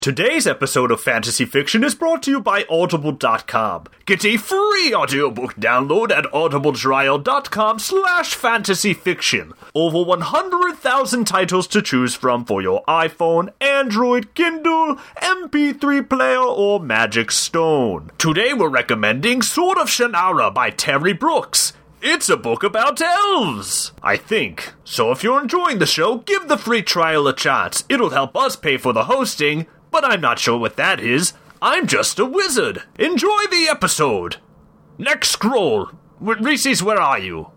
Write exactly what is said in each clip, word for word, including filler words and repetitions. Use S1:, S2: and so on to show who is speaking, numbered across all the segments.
S1: Today's episode of Fantasy Fiction is brought to you by Audible dot com. Get a free audiobook download at audibletrial.com slash fantasyfiction. Over one hundred thousand titles to choose from for your iPhone, Android, Kindle, M P three player, or Magic Stone. Today we're recommending Sword of Shannara by Terry Brooks. It's a book about elves, I think. So if you're enjoying the show, give the free trial a chance. It'll help us pay for the hosting, but I'm not sure what that is. I'm just a wizard. Enjoy the episode. Next scroll. Reese's, where are you?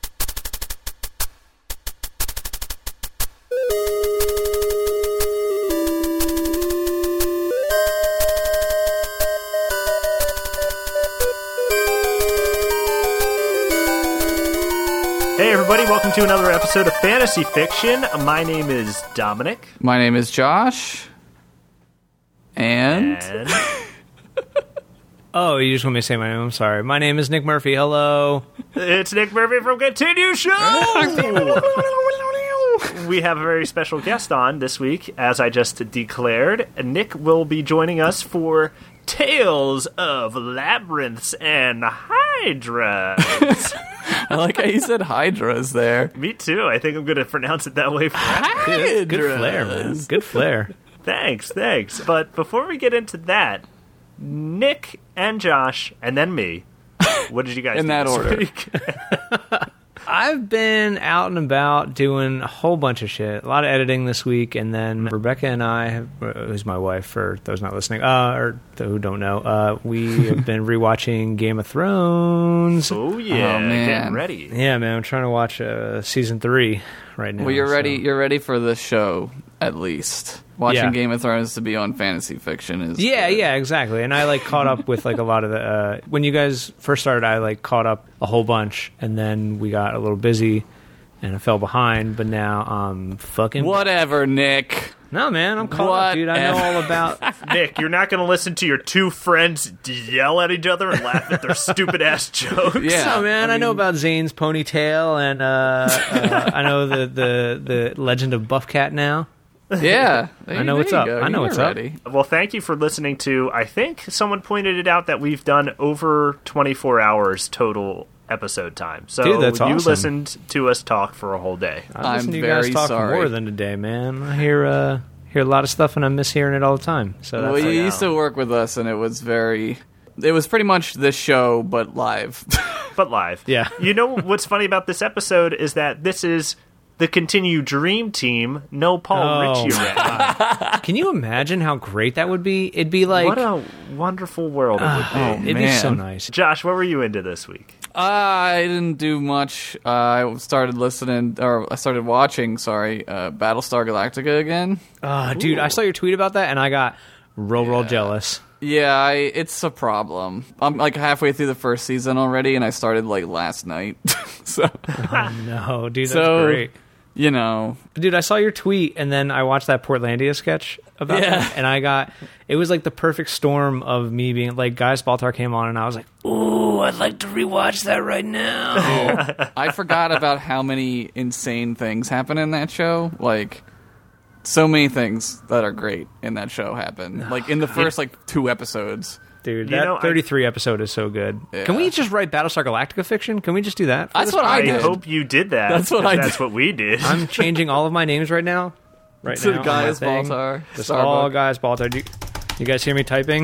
S1: Hey everybody, welcome to another episode of Fantasy Fiction. My name is Dominic.
S2: My name is Josh. And...
S1: and...
S3: Oh, you just want me to say my name? I'm sorry. My name is Nick Murphy. Hello.
S1: It's Nick Murphy from Continue Show! We have a very special guest on this week, as I just declared. Nick will be joining us for Tales of Labyrinths and Hydras.
S2: I like how you said Hydras there.
S1: Me too. I think I'm going to pronounce it that way forever.
S2: Hydras.
S3: Good flair, man. Good flair.
S1: Thanks, thanks. But before we get into that, Nick and Josh, and then me, what did you guys
S2: In
S1: do
S2: that
S1: this
S2: order.
S1: week?
S3: I've been out and about doing a whole bunch of shit. A lot of editing this week, and then Rebecca and I, have, who's my wife, for those not listening, uh, or who don't know, uh, we have been rewatching Game of Thrones.
S1: Oh, yeah.
S2: Oh, man.
S1: Getting ready.
S3: Yeah, man, I'm trying to watch uh, season three right now.
S2: Well, you're
S3: so.
S2: ready. You're ready for the show, at least. Watching
S3: Yeah.
S2: Game of Thrones to be on Fantasy Fiction is
S3: Yeah,
S2: good.
S3: yeah, exactly. And I like caught up with like a lot of the uh, when you guys first started. I like caught up a whole bunch, and then we got a little busy, and I fell behind. But now I'm fucking
S2: Whatever, Nick.
S3: No, man, I'm caught up, dude. I know all about.
S1: Nick, you're not going to listen to your two friends yell at each other and laugh at their stupid ass jokes.
S2: Yeah.
S3: No, man, I,
S2: I
S3: know
S2: mean-
S3: about Zane's ponytail, and uh, uh, I know the, the the Legend of Buff Cat now.
S2: Yeah. There-
S3: I know
S2: there
S3: what's
S2: you
S3: up.
S2: go.
S3: I know
S2: You're
S3: what's up.
S2: ready.
S1: Well, thank you for listening to, I think someone pointed it out that we've done over twenty-four hours total episode time. So
S3: Dude, that's
S1: you
S3: awesome.
S1: listened to us talk for a whole day.
S3: I listen
S2: I'm
S3: to you guys
S2: very
S3: talk
S2: sorry.
S3: more than a day, man. I hear uh, hear a lot of stuff, and I miss hearing it all the time. So that's
S2: Well, you
S1: I know.
S2: used to work with us, and it was very... It was pretty much this show, but live.
S1: But live.
S3: Yeah.
S1: You know what's funny about this episode is that this is the Continue Dream Team, no Paul
S3: Oh,
S1: Ritchie
S3: my
S1: around.
S3: Can you imagine how great that would be? It'd be like
S1: What a wonderful world it would be.
S2: Oh,
S3: it'd be so
S2: man.
S3: nice.
S1: Josh, what were you into this week?
S2: I didn't do much. Uh, I started listening, or I started watching, sorry, uh, Battlestar Galactica again.
S3: Uh, dude, I saw your tweet about that, and I got real, real jealous.
S2: Yeah, I, it's a problem. I'm like halfway through the first season already, and I started like last night. so,
S3: No, dude, that's
S2: so
S3: great.
S2: you know,
S3: Dude, I saw your tweet, and then I watched that Portlandia sketch about
S2: Yeah.
S3: that, and I got, it was like the perfect storm of me being, like, Guys Baltar came on, and I was like, ooh, I'd like to rewatch that right now.
S2: I forgot about how many insane things happen in that show. Like, so many things that are great in that show happen. Like in the first like two episodes.
S3: Dude,
S1: You
S3: that
S1: know, I-
S3: thirty-three episode is so good.
S2: Yeah.
S3: Can we just write Battlestar Galactica fiction? Can we just do that? for
S2: That's
S3: this
S2: what I
S1: I
S2: did.
S1: hope you did that.
S2: That's what I
S1: That's
S2: did.
S1: what we did.
S3: I'm changing all of my names right now. Right
S2: To
S3: now. on
S2: Guys
S3: my thing.
S2: Baltar,
S3: Just
S2: Starbuck.
S3: all Guys Baltar. Do you, you guys hear me typing?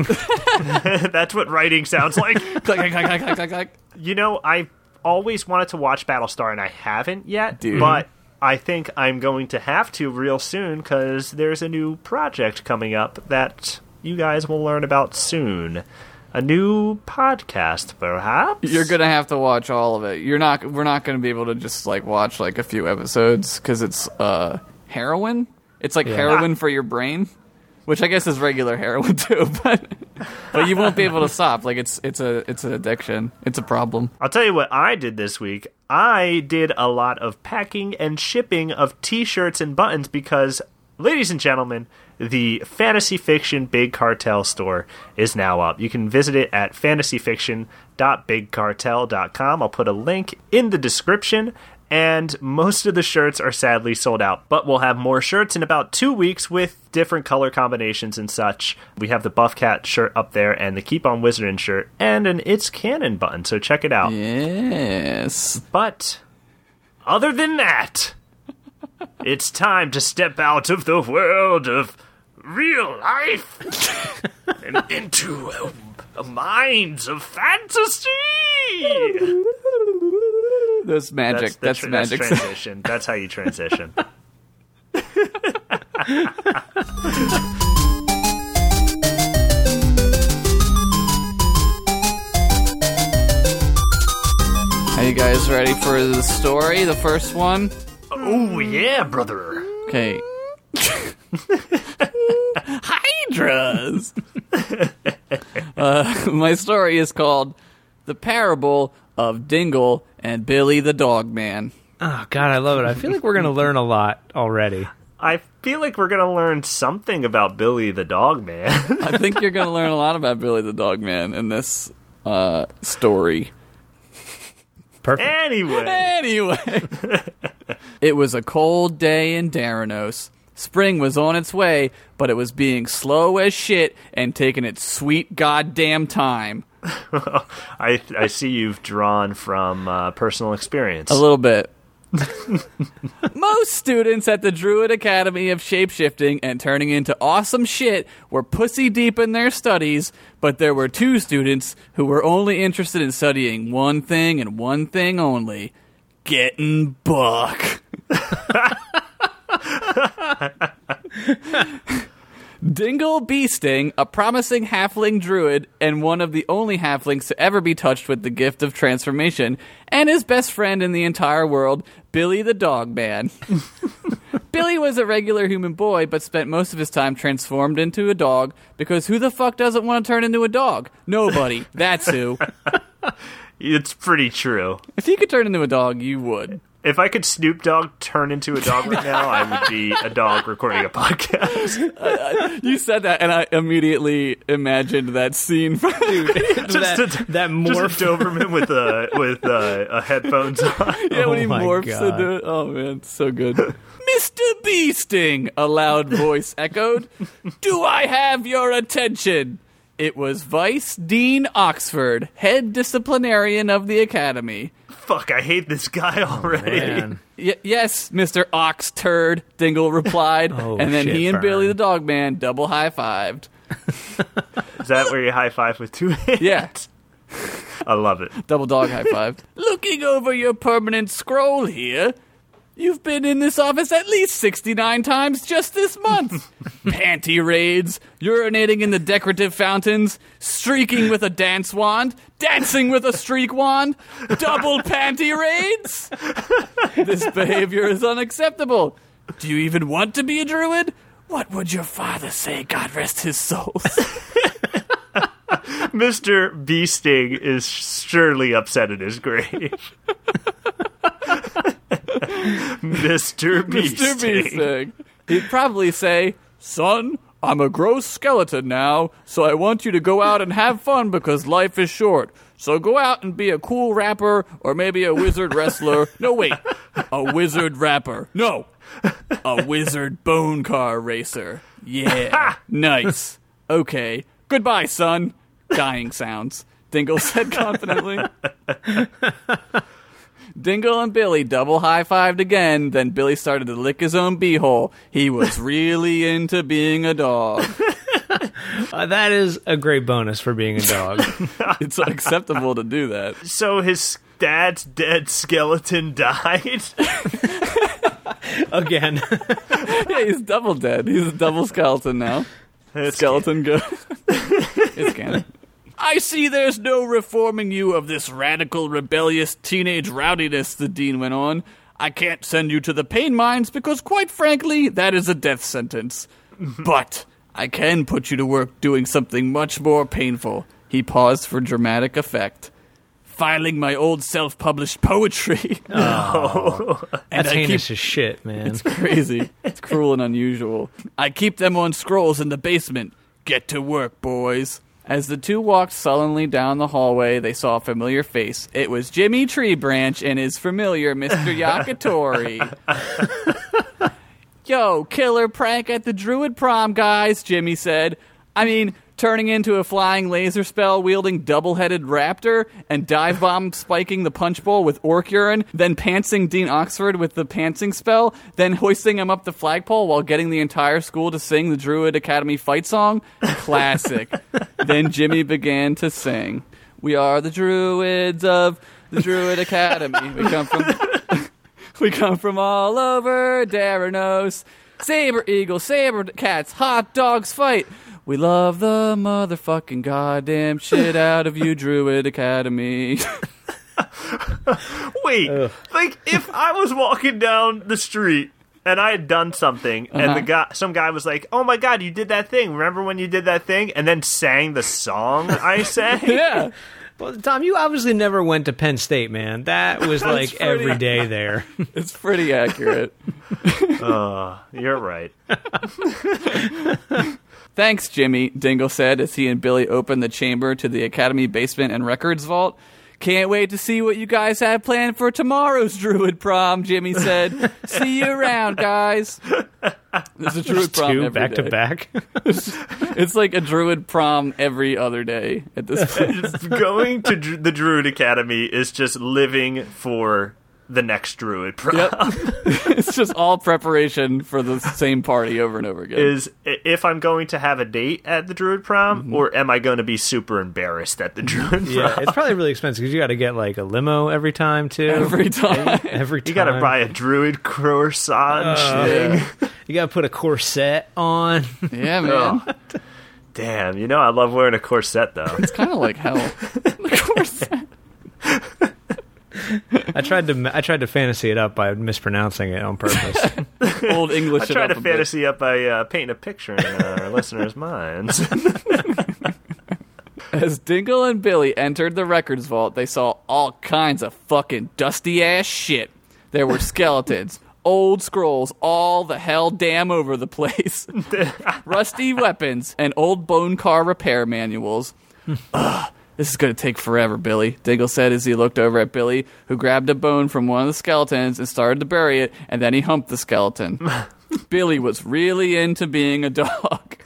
S1: That's what writing sounds like.
S2: click, click, click, click, click, click, click.
S1: You know, I always wanted to watch Battlestar, and I haven't yet.
S2: Dude.
S1: But I think I'm going to have to real soon, because there's a new project coming up that you guys will learn about soon. A new podcast, perhaps?
S2: You're gonna have to watch all of it. You're not. We're not gonna be able to just like watch like a few episodes because it's uh heroin. It's like
S3: Yeah.
S2: heroin for your brain, which I guess is regular heroin too. But but you won't be able to stop. Like it's it's a it's an addiction. It's a problem.
S1: I'll tell you what I did this week. I did a lot of packing and shipping of t-shirts and buttons because, ladies and gentlemen, the Fantasy Fiction Big Cartel store is now up. You can visit it at fantasy fiction dot big cartel dot com. I'll put a link in the description, And most of the shirts are sadly sold out, but we'll have more shirts in about two weeks with different color combinations and such. We have the Buff Cat shirt up there and the Keep On Wizardin' shirt and an It's Canon button, so check it out.
S2: Yes.
S1: But other than that, it's time to step out of the world of real life and into a, a minds of fantasy.
S2: That's magic. That's,
S1: That's, the,
S2: magic.
S1: That's transition. That's how you transition.
S2: Are you guys ready for the story? The first one?
S1: Oh, yeah, brother.
S2: Okay. Hydras! uh, my story is called The Parable of Dingle and Billy the Dog Man.
S3: Oh, God, I love it. I feel like we're going to learn a lot already.
S1: I feel like we're going to learn something about Billy the Dog Man.
S2: I think you're going to learn a lot about Billy the Dog Man in this uh, story.
S3: Perfect.
S1: Anyway.
S2: Anyway. It was a cold day in Daranos. Spring was on its way, but it was being slow as shit and taking its sweet goddamn time.
S1: I I see you've drawn from uh, personal experience.
S2: A little bit. Most students at the Druid Academy of Shapeshifting and Turning into Awesome Shit were pussy deep in their studies, but there were two students who were only interested in studying one thing and one thing only: getting buck. Dingle Beasting, a promising halfling druid and one of the only halflings to ever be touched with the gift of transformation, and his best friend in the entire world, Billy the Dog Man. Billy was a regular human boy, but spent most of his time transformed into a dog, because who the fuck doesn't want to turn into a dog? Nobody. That's who.
S1: It's pretty true.
S2: If you could turn into a dog, you would.
S1: If I could Snoop Dogg turn into a dog right now, I would be a dog recording a podcast.
S2: uh, you said that, and I immediately imagined that scene. From
S3: Dude,
S1: just
S3: that,
S1: a,
S3: that morph.
S1: Just a Doberman with uh, with uh, uh, headphones on.
S2: Yeah,
S3: Oh
S2: when he
S3: my
S2: morphs
S3: God.
S2: into it. Oh, man, so good. Mister Beasting, a loud voice echoed. Do I have your attention? It was Vice Dean Oxford, head disciplinarian of the academy.
S1: Fuck, I hate this guy already.
S3: Man.
S2: Y- yes, Mister Ox Turd, Dingle replied,
S3: Oh,
S2: and then
S3: shit,
S2: he and
S3: Fern.
S2: Billy the Dog Man double high-fived.
S1: Is that where you high five with two hands?
S2: Yeah.
S1: I love it.
S2: Double dog high-five. Looking over your permanent scroll here, you've been in this office at least sixty-nine times just this month. Panty raids, urinating in the decorative fountains, streaking with a dance wand, dancing with a streak wand, double panty raids. This behavior is unacceptable. Do you even want to be a druid? What would your father say, God rest his soul?
S1: Mister Beasting is surely upset in his grave. Mister Beasting.
S2: Mister Beasting. He'd probably say, son, I'm a gross skeleton now, so I want you to go out and have fun because life is short. So go out and be a cool rapper or maybe a wizard wrestler. No, wait. A wizard rapper. No. A wizard bone car racer. Yeah. Nice. Okay. Goodbye, son. Dying sounds. Dingle said confidently. Dingle and Billy double high-fived again, then Billy started to lick his own beehole. He was really into being a dog.
S3: Uh, that is a great bonus for being a dog.
S2: It's acceptable to do that.
S1: So his dad's dead skeleton died?
S3: Again.
S2: Yeah, he's double dead. He's a double skeleton now.
S1: It's
S2: Skeleton good. It's canon. I see there's no reforming you of this radical, rebellious teenage rowdiness, the dean went on. I can't send you to the pain mines because, quite frankly, that is a death sentence. But I can put you to work doing something much more painful. He paused for dramatic effect. Filing my old self-published poetry.
S3: Oh,
S2: And
S3: that's
S2: I
S3: heinous
S2: keep-
S3: as shit, man.
S2: It's crazy. It's cruel and unusual. I keep them on scrolls in the basement. Get to work, boys. As the two walked sullenly down the hallway, they saw a familiar face. It was Jimmy Treebranch and his familiar Mister Yakitori. Yo, killer prank at the Druid prom, guys, Jimmy said. I mean, turning into a flying laser spell wielding double-headed raptor and dive bomb spiking the punch bowl with orc urine, then pantsing Dean Oxford with the pantsing spell, then hoisting him up the flagpole while getting the entire school to sing the Druid Academy fight song. Classic. Then Jimmy began to sing. We are the Druids of the Druid Academy. We come from... We come from all over Daranos. Saber eagles, saber cats, hot dogs fight. We love the motherfucking goddamn shit out of you, Druid Academy.
S1: Wait, Ugh. like if I was walking down the street and I had done something, uh-huh. and the guy, some guy was like, "Oh my god, you did that thing! Remember when you did that thing?" and then sang the song I sang.
S2: Yeah.
S3: Well, Tom, you obviously never went to Penn State, man. That was like pretty, every day there.
S2: It's pretty accurate.
S1: Oh, you're right.
S2: Thanks, Jimmy, Dingle said as he and Billy opened the chamber to the Academy basement and records vault. Can't wait to see what you guys have planned for tomorrow's Druid prom, Jimmy said. See you around, guys. There's a Druid prom
S3: two
S2: every
S3: back
S2: day.
S3: to back.
S2: It's, it's like a Druid prom every other day at this point.
S1: Going to Dr- the Druid Academy is just living for the next Druid prom.
S2: Yep. It's just all preparation for the same party over and over again.
S1: Is if I'm going to have a date at the Druid prom, mm-hmm. or am I going to be super embarrassed at the Druid prom?
S3: Yeah, it's probably really expensive because you got to get like a limo every time too.
S2: Every time,
S3: every time
S1: you got to buy a Druid corsage uh, thing.
S3: Yeah. You got to put a corset on.
S2: Yeah, man.
S1: Oh. Damn, you know I love wearing a corset though.
S2: It's kind of like hell. The corset.
S3: I tried to I tried to fantasy it up by mispronouncing it on purpose.
S2: Old English.
S1: I tried
S2: to
S1: fantasy
S2: bit.
S1: up by uh, painting a picture in uh, our listeners' minds.
S2: As Dingle and Billy entered the records vault, they saw all kinds of fucking dusty ass shit. There were skeletons, old scrolls, all the hell damn over the place, rusty weapons, and old bone car repair manuals. Ugh. This is going to take forever, Billy, Dingle said as he looked over at Billy, who grabbed a bone from one of the skeletons and started to bury it, and then he humped the skeleton. Billy was really into being a dog.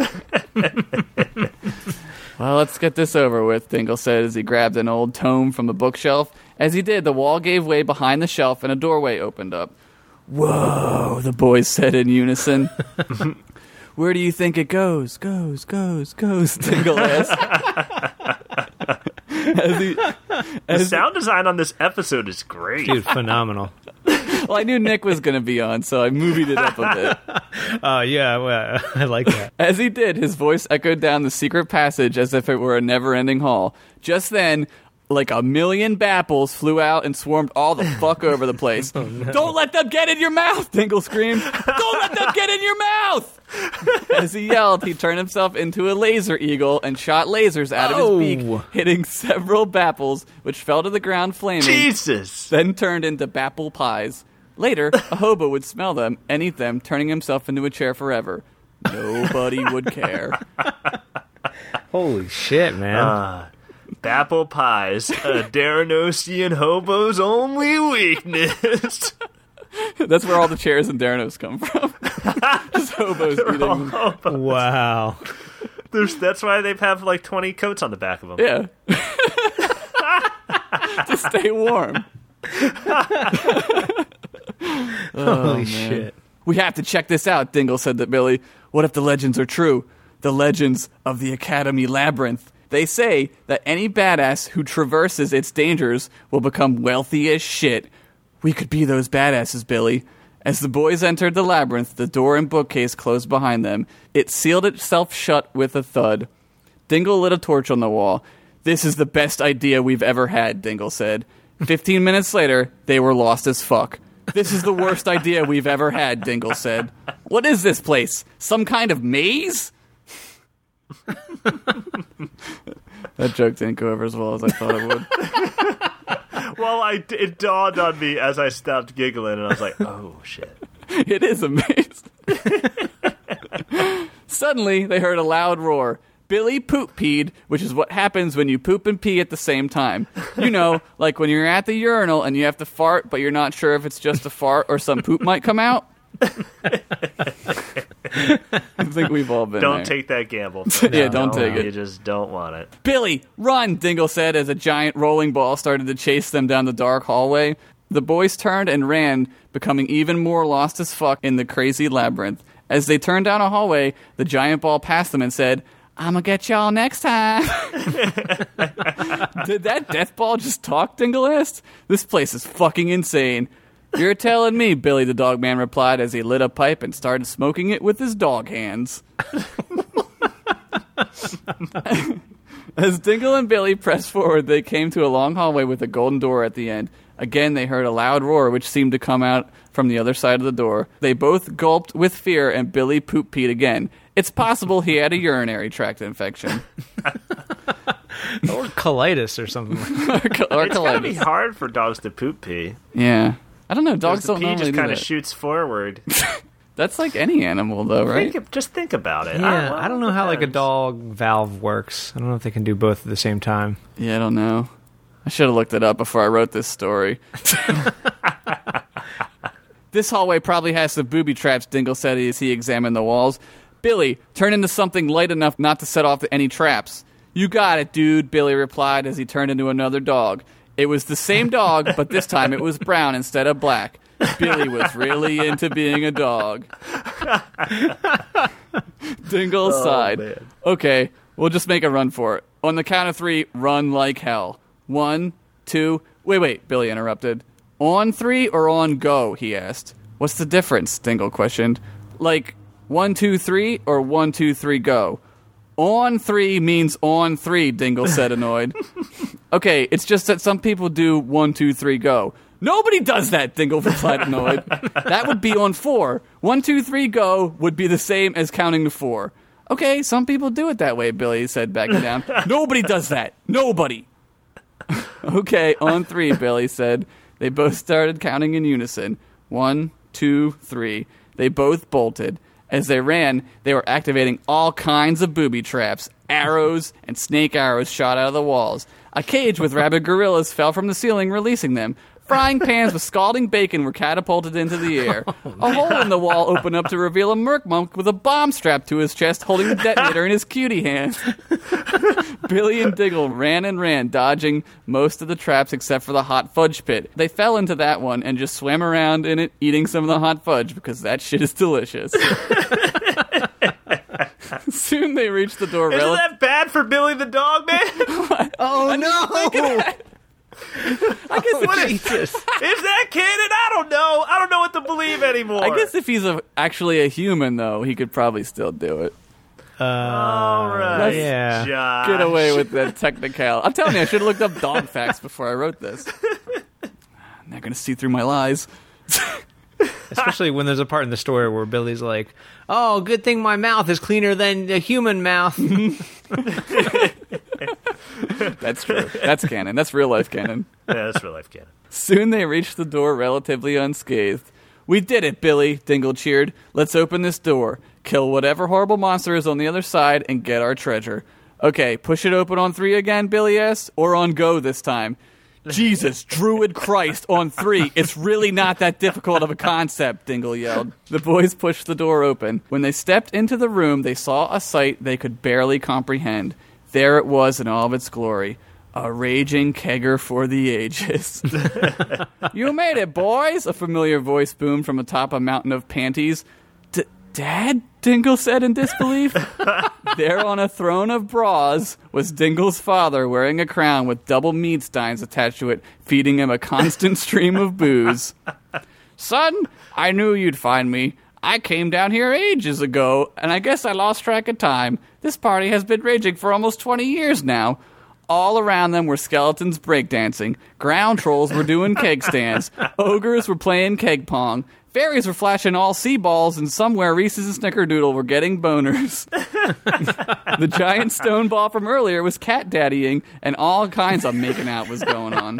S2: Well, let's get this over with, Dingle said as he grabbed an old tome from the bookshelf. As he did, the wall gave way behind the shelf and a doorway opened up. Whoa, the boys said in unison. Where do you think it goes? Goes, goes, goes, Dingle asked. As he,
S1: as the sound design on this episode is great.
S3: Dude, phenomenal.
S2: Well, I knew Nick was going to be on, so I movied it up a bit.
S3: Oh, uh, yeah, well, I like that.
S2: As he did, his voice echoed down the secret passage as if it were a never-ending hall. Just then, like a million bapples flew out and swarmed all the fuck over the place. Oh, no. Don't let them get in your mouth, Dingle screamed. Don't let them get in your mouth! As he yelled, he turned himself into a laser eagle and shot lasers out
S3: oh.
S2: of his beak, hitting several bapples, which fell to the ground flaming.
S1: Jesus!
S2: Then turned into bapple pies. Later, a hobo would smell them and eat them, turning himself into a chair forever. Nobody would care.
S3: Holy shit, man.
S1: Uh. Bapple pies, a Daranosian hobo's only weakness.
S2: That's where all the chairs in Daranos come from. Just hobos
S1: They're
S2: eating.
S1: All hobos.
S3: Wow.
S1: There's, that's why they have like twenty coats on the back of them.
S2: Yeah. To stay warm. Oh,
S3: holy
S2: man.
S3: shit.
S2: We have to check this out, Dingle said to Billy. What if the legends are true? The legends of the Academy Labyrinth. They say that any badass who traverses its dangers will become wealthy as shit. We could be those badasses, Billy. As the boys entered the labyrinth, the door and bookcase closed behind them. It sealed itself shut with a thud. Dingle lit a torch on the wall. This is the best idea we've ever had, Dingle said. Fifteen minutes later, they were lost as fuck. This is the worst idea we've ever had, Dingle said. What is this place? Some kind of maze? That joke didn't go over as well as I thought it would.
S1: Well, I, it dawned on me as I stopped giggling, and I was like, oh, shit.
S2: It is a maze. Suddenly, they heard a loud roar. Billy poop peed, which is what happens when you poop and pee at the same time. You know, like when you're at the urinal and you have to fart, but you're not sure if it's just a fart or some poop might come out. I think we've all been
S1: Don't
S2: there.
S1: take that gamble.
S2: Yeah, don't take it.
S1: You just don't want it.
S2: Billy, run, Dingle said as a giant rolling ball started to chase them down the dark hallway. The boys turned and ran, becoming even more lost as fuck in the crazy labyrinth. As they turned down a hallway, the giant ball passed them and said, "I'm gonna get y'all next time." Did that death ball just talk, Dingle asked? This place is fucking insane. You're telling me, Billy the dog man replied as he lit a pipe and started smoking it with his dog hands. As Dingle and Billy pressed forward, they came to a long hallway with a golden door at the end. Again, they heard a loud roar, which seemed to come out from the other side of the door. They both gulped with fear, and Billy poop peed again. It's possible he had a urinary tract infection.
S3: Or colitis or something.
S2: or co- or
S1: It's gotta be
S2: colitis.
S1: hard for dogs to poop pee.
S2: Yeah. I don't know. Dogs
S1: The
S2: don't
S1: pee
S2: normally
S1: just
S2: do
S1: kind of
S2: that.
S1: shoots forward.
S2: That's like any animal, though, right?
S1: Think, just think about it.
S3: Yeah,
S1: well,
S3: I don't know how like a
S1: depends.
S3: dog valve works. I don't know if they can do both at the same time.
S2: Yeah, I don't know. I should have looked it up before I wrote this story. This hallway probably has some booby traps, Dingle said as he examined the walls. Billy, turn into something light enough not to set off any traps. You got it, dude, Billy replied as he turned into another dog. It was the same dog, but this time it was brown instead of black. Billy was really into being a dog. Dingle
S1: Oh,
S2: sighed.
S1: man.
S2: Okay, we'll just make a run for it. On the count of three, run like hell. One, two... Wait, wait, Billy interrupted. On three or on go, he asked. What's the difference, Dingle questioned. Like, one, two, three, or one, two, three, go? On three means on three, Dingle said, annoyed. Okay, it's just that some people do one, two, three, go. Nobody does that, Dingle replied, annoyed. That would be on four. One, two, three, go would be the same as counting to four. Okay, some people do it that way, Billy said, backing down. Nobody does that. Nobody. Okay, on three, Billy said. They both started counting in unison. One, two, three. They both bolted. As they ran, they were activating all kinds of booby traps. Arrows and snake arrows shot out of the walls. A cage with rabid gorillas fell from the ceiling, releasing them. Frying pans with scalding bacon were catapulted into the air. A hole in the wall opened up to reveal a merc monk with a bomb strapped to his chest, holding the detonator in his cutie hand. Billy and Dingle ran and ran, dodging most of the traps except for the hot fudge pit. They fell into that one and just swam around in it, eating some of the hot fudge because that shit is delicious. Soon they reached the door.
S1: Isn't
S2: rel-
S1: that bad for Billy the dog, man?
S3: Oh no!
S2: I guess
S1: What
S2: if
S1: is,
S3: Jesus.
S1: is that canon? I don't know. I don't know what to believe anymore.
S2: I guess if he's a, actually a human, though, he could probably still do it.
S3: Uh,
S1: All right,
S3: yeah.
S1: Josh.
S2: Get away with that technical. I'm telling you, I should have looked up dog facts before I wrote this. I'm not going to see through my lies.
S3: Especially when there's a part in the story where Billy's like, "Oh, good thing my mouth is cleaner than a human mouth."
S2: That's true. That's canon. That's real life canon.
S1: Yeah, that's real life canon.
S2: Soon they reached the door relatively unscathed. We did it, Billy, Dingle cheered. Let's open this door, kill whatever horrible monster is on the other side, and get our treasure. Okay, push it open on three again, Billy asked, or on go this time? Jesus, Druid Christ, on three. It's really not that difficult of a concept, Dingle yelled. The boys pushed the door open. When they stepped into the room, they saw a sight they could barely comprehend. There it was in all of its glory. A raging kegger for the ages. You made it, boys, a familiar voice boomed from atop a mountain of panties. D- Dad? Dingle said in disbelief. There on a throne of bras was Dingle's father wearing a crown with double mead steins attached to it, feeding him a constant stream of booze. Son, I knew you'd find me. I came down here ages ago, and I guess I lost track of time. This party has been raging for almost twenty years now. All around them were skeletons breakdancing. Ground trolls were doing keg stands. Ogres were playing keg pong. Fairies were flashing all sea balls, and somewhere Reese's and Snickerdoodle were getting boners. The giant stone ball from earlier was cat daddying, and all kinds of making out was going on.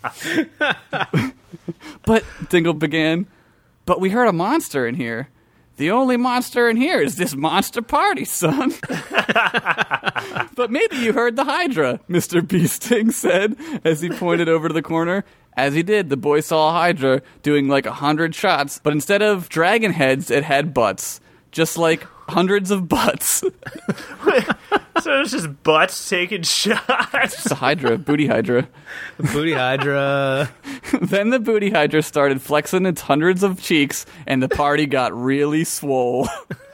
S2: But, Dingle began, but we heard a monster in here. The only monster in here is this monster party, son. But maybe you heard the Hydra, Mister Beasting said as he pointed over to the corner. As he did, the boy saw a Hydra doing like a hundred shots, but instead of dragon heads, it had butts. Just like hundreds of butts.
S1: So it's just butts taking shots.
S2: It's a Hydra, booty Hydra.
S3: Booty Hydra.
S2: Then the booty Hydra started flexing its hundreds of cheeks, and the party got really swole.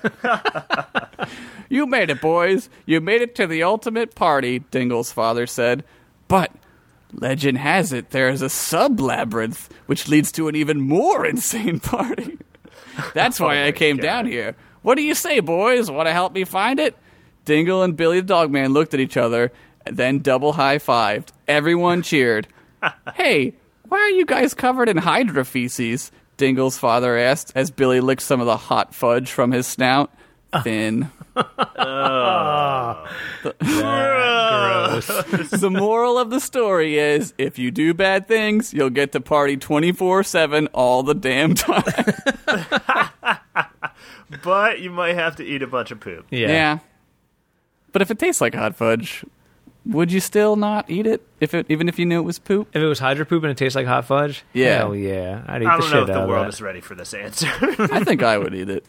S2: You made it, boys. You made it to the ultimate party, Dingle's father said. But legend has it there is a sub-labyrinth, which leads to an even more insane party. That's why oh I came God. down here. What do you say, boys? Want to help me find it? Dingle and Billy the Dogman looked at each other, then double high-fived. Everyone cheered. Hey, why are you guys covered in Hydra feces? Dingle's father asked as Billy licked some of the hot fudge from his snout. Thin.
S3: Oh.
S2: The,
S3: gross.
S2: The moral of the story is, if you do bad things, you'll get to party twenty-four seven all the damn time.
S1: But you might have to eat a bunch of poop.
S3: Yeah.
S2: yeah. But if it tastes like hot fudge, would you still not eat it? If it, even if you knew it was poop?
S3: If it was Hydra poop and it tastes like hot fudge?
S2: Yeah.
S3: Hell yeah. I'd eat
S1: I
S3: the
S1: don't
S3: shit
S1: know if
S3: out
S1: the
S3: of
S1: world
S3: that.
S1: is ready for this answer.
S2: I think I would eat it.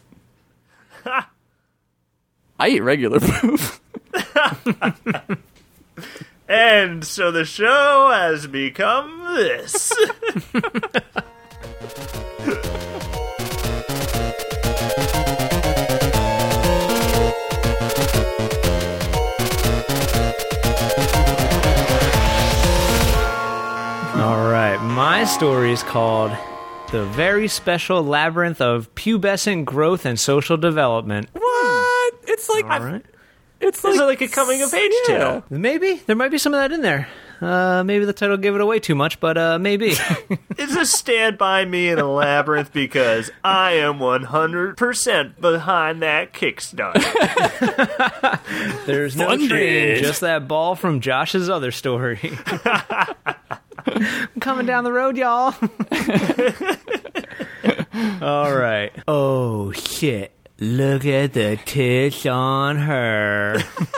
S2: I eat regular poop.
S1: And so the show has become this.
S3: All right, my story is called The Very Special Labyrinth of Pubescent Growth and Social Development.
S2: What? It's like...
S3: All right.
S2: It's like,
S1: Is it like a coming-of-age
S2: yeah.
S1: tale?
S3: Maybe. There might be some of that in there. Uh, maybe the title gave it away too much, but uh, maybe.
S1: It's a Stand By Me in a Labyrinth because I am one hundred percent behind that Kickstarter.
S3: There's no
S2: Funded.
S3: train, just that ball from Josh's other story. I'm coming down the road, y'all. All right. Oh, shit. Look at the tits on her.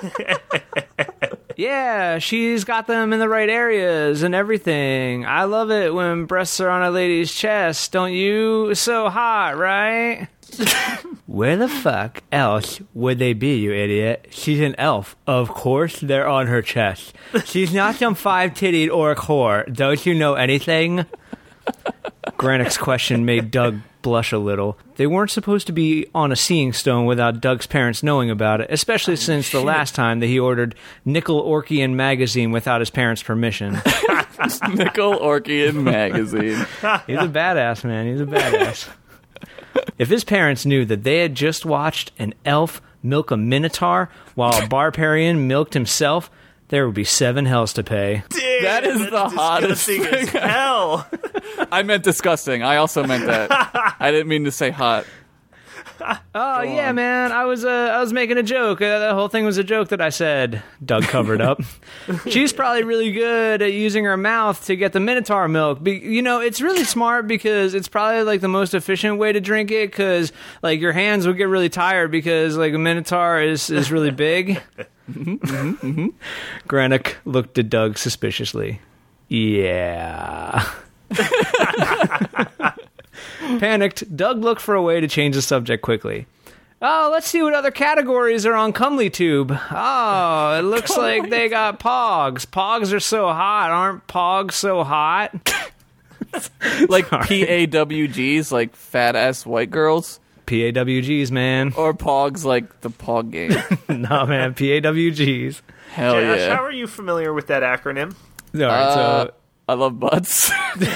S3: Yeah, she's got them in the right areas and everything. I love it when breasts are on a lady's chest, don't you? So hot, right? Where the fuck else would they be, you idiot? She's an elf. Of course they're on her chest. She's not some five-tittied orc whore. Don't you know anything? Granick's question made Doug blush a little. They weren't supposed to be on a seeing stone without Doug's parents knowing about it, especially oh, since shit. the last time that he ordered Nickel Orkian magazine without his parents' permission.
S2: Nickel Orkian magazine.
S3: He's a badass, man. He's a badass. If his parents knew that they had just watched an elf milk a minotaur while a barbarian milked himself, there would be seven hells to pay.
S1: Damn,
S2: that is the hottest thing
S1: as hell.
S2: I meant disgusting. I also meant that. I didn't mean to say hot.
S3: Oh
S2: Go
S3: yeah,
S2: on.
S3: man. I was uh, I was making a joke. Uh, the whole thing was a joke that I said. Doug covered up. She's probably really good at using her mouth to get the Minotaur milk. Be- you know, it's really smart because it's probably like the most efficient way to drink it. Because like your hands would get really tired because like a Minotaur is is really big. mm-hmm, mm-hmm, mm-hmm. Granick looked at Doug suspiciously. Yeah. Panicked, Doug looked for a way to change the subject quickly. Oh, let's see what other categories are on ComelyTube. Oh, it looks like they got pogs. Pogs are so hot. Aren't pogs so hot?
S2: Like P A W Gs, like fat-ass white girls?
S3: P A W Gs, man.
S2: Or pogs, like the pog game?
S3: No, man, P A W Gs.
S2: Hell
S1: Josh,
S2: yeah.
S1: how are you familiar with that acronym?
S3: All right,
S2: Uh,
S3: so...
S2: I love butts.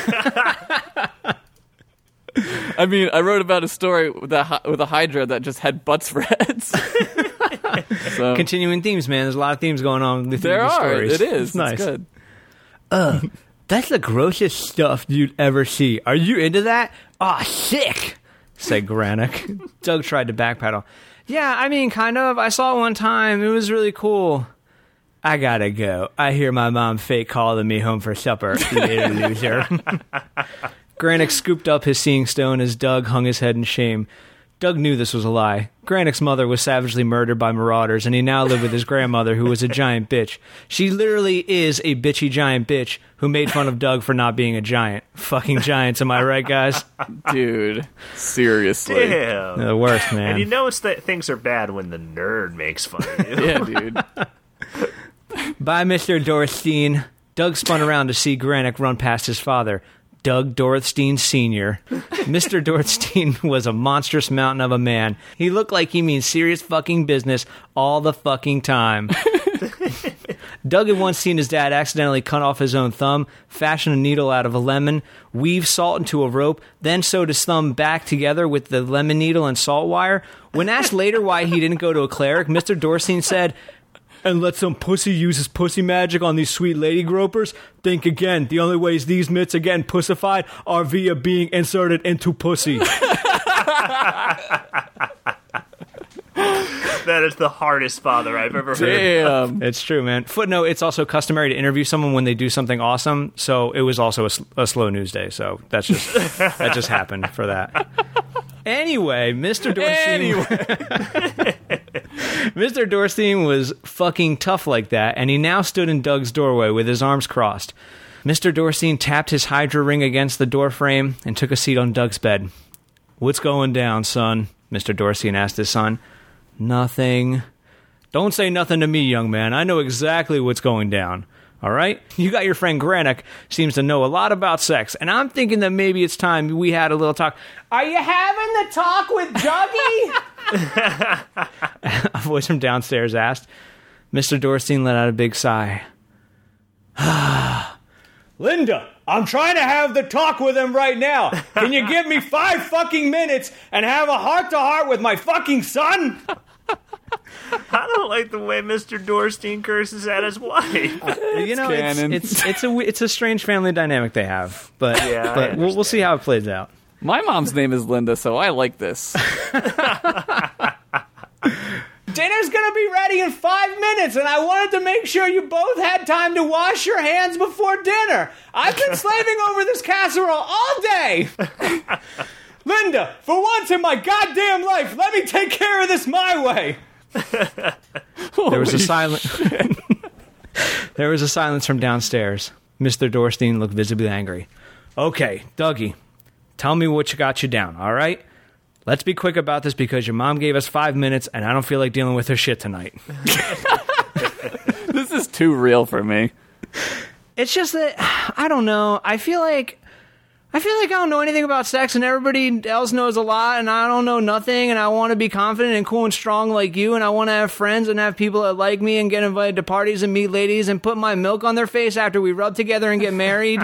S2: I mean, I wrote about a story with a, with a Hydra that just had butts for heads. So,
S3: Continuing themes, man. There's a lot of themes going on with
S2: there
S3: these
S2: are.
S3: stories.
S2: It is.
S3: It's nice.
S2: It's good.
S3: Uh, that's the grossest stuff you'd ever see. Are you into that? Aw, oh, sick, said Granick. Doug tried to backpedal. Yeah, I mean, kind of. I saw it one time. It was really cool. I gotta go. I hear my mom fake calling me home for supper, little loser. Granick scooped up his seeing stone as Doug hung his head in shame. Doug knew this was a lie. Granick's mother was savagely murdered by marauders, and he now lived with his grandmother, who was a giant bitch. She literally is a bitchy giant bitch who made fun of Doug for not being a giant. Fucking giants, am I right, guys?
S2: Dude, seriously.
S1: Damn.
S3: They're the worst, man.
S1: And you know it's that things are bad when the nerd makes fun of you.
S2: Yeah, dude.
S3: By Mister Dorstein, Doug spun around to see Granick run past his father, Doug Dorstein Senior Mister Dorstein was a monstrous mountain of a man. He looked like he means serious fucking business all the fucking time. Doug had once seen his dad accidentally cut off his own thumb, fashion a needle out of a lemon, weave salt into a rope, then sewed his thumb back together with the lemon needle and salt wire. When asked later why he didn't go to a cleric, Mister Dorstein said, "And let some pussy use his pussy magic on these sweet lady gropers? Think again. The only ways these mitts are getting pussified are via being inserted into pussy."
S1: That is the hardest father I've ever heard.
S2: Damn.
S3: It's true, man. Footnote, it's also customary to interview someone when they do something awesome, so it was also a, sl- a slow news day, so that's just that just happened for that. Anyway, Mister Dorstein...
S2: Anyway.
S3: Mister Dorstein was fucking tough like that, and he now stood in Doug's doorway with his arms crossed. Mister Dorstein tapped his Hydra ring against the doorframe and took a seat on Doug's bed. "What's going down, son?" Mister Dorstein asked his son. "Nothing." "Don't say nothing to me, young man. I know exactly what's going down. All right? You got your friend Granick, seems to know a lot about sex, and I'm thinking that maybe it's time we had a little talk." "Are you having the talk with Dougie?" a voice from downstairs asked. Mister Dorstein let out a big sigh. "Linda, I'm trying to have the talk with him right now. Can you give me five fucking minutes and have a heart-to-heart with my fucking son?"
S1: I don't like the way Mister Dorstein curses at his wife.
S3: You know, it's,
S2: canon.
S3: it's it's a it's a strange family dynamic they have, but
S1: Yeah, I
S3: but we'll, we'll see how it plays out.
S2: My mom's name is Linda, so I like this.
S3: Dinner's gonna be ready in five minutes, and I wanted to make sure you both had time to wash your hands before dinner. I've been slaving over this casserole all day. Linda, for once in my goddamn life, let me take care of this my way. There was a silence. There was a silence from downstairs. Mister Dorstein looked visibly angry. "Okay, Dougie, tell me what you got you down, all right? Let's be quick about this because your mom gave us five minutes and I don't feel like dealing with her shit tonight."
S2: This is too real for me.
S3: It's just that, I don't know, I feel like I feel like I don't know anything about sex and everybody else knows a lot and I don't know nothing, and I want to be confident and cool and strong like you, and I want to have friends and have people that like me and get invited to parties and meet ladies and put my milk on their face after we rub together and get married.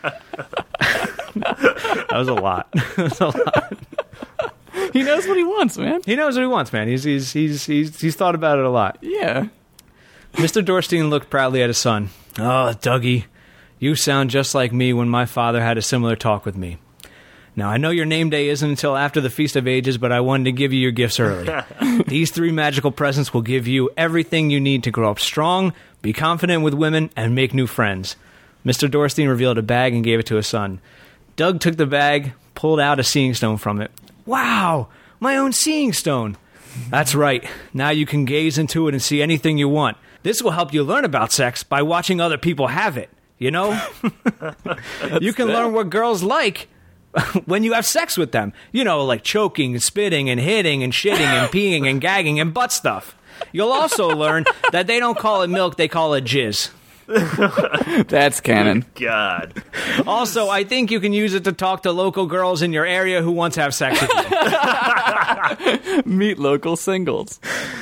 S3: That was a lot. That was a lot.
S2: He knows what he wants, man.
S3: He knows what he wants, man. He's he's he's he's, he's thought about it a lot.
S2: Yeah.
S3: Mister Dorstein looked proudly at his son. "Oh, Dougie, you sound just like me when my father had a similar talk with me. Now, I know your name day isn't until after the Feast of Ages, but I wanted to give you your gifts early. These three magical presents will give you everything you need to grow up strong, be confident with women, and make new friends." Mister Dorstein revealed a bag and gave it to his son. Doug took the bag, pulled out a seeing stone from it. "Wow, my own seeing stone." "That's right. Now you can gaze into it and see anything you want. This will help you learn about sex by watching other people have it. You know? You can learn what girls like when you have sex with them. You know, like choking and spitting and hitting and shitting and peeing and gagging and butt stuff. You'll also learn that they don't call it milk, they call it jizz.
S2: That's canon.
S1: God.
S3: Also, I think you can use it to talk to local girls in your area who want to have sex with you.
S2: Meet local singles.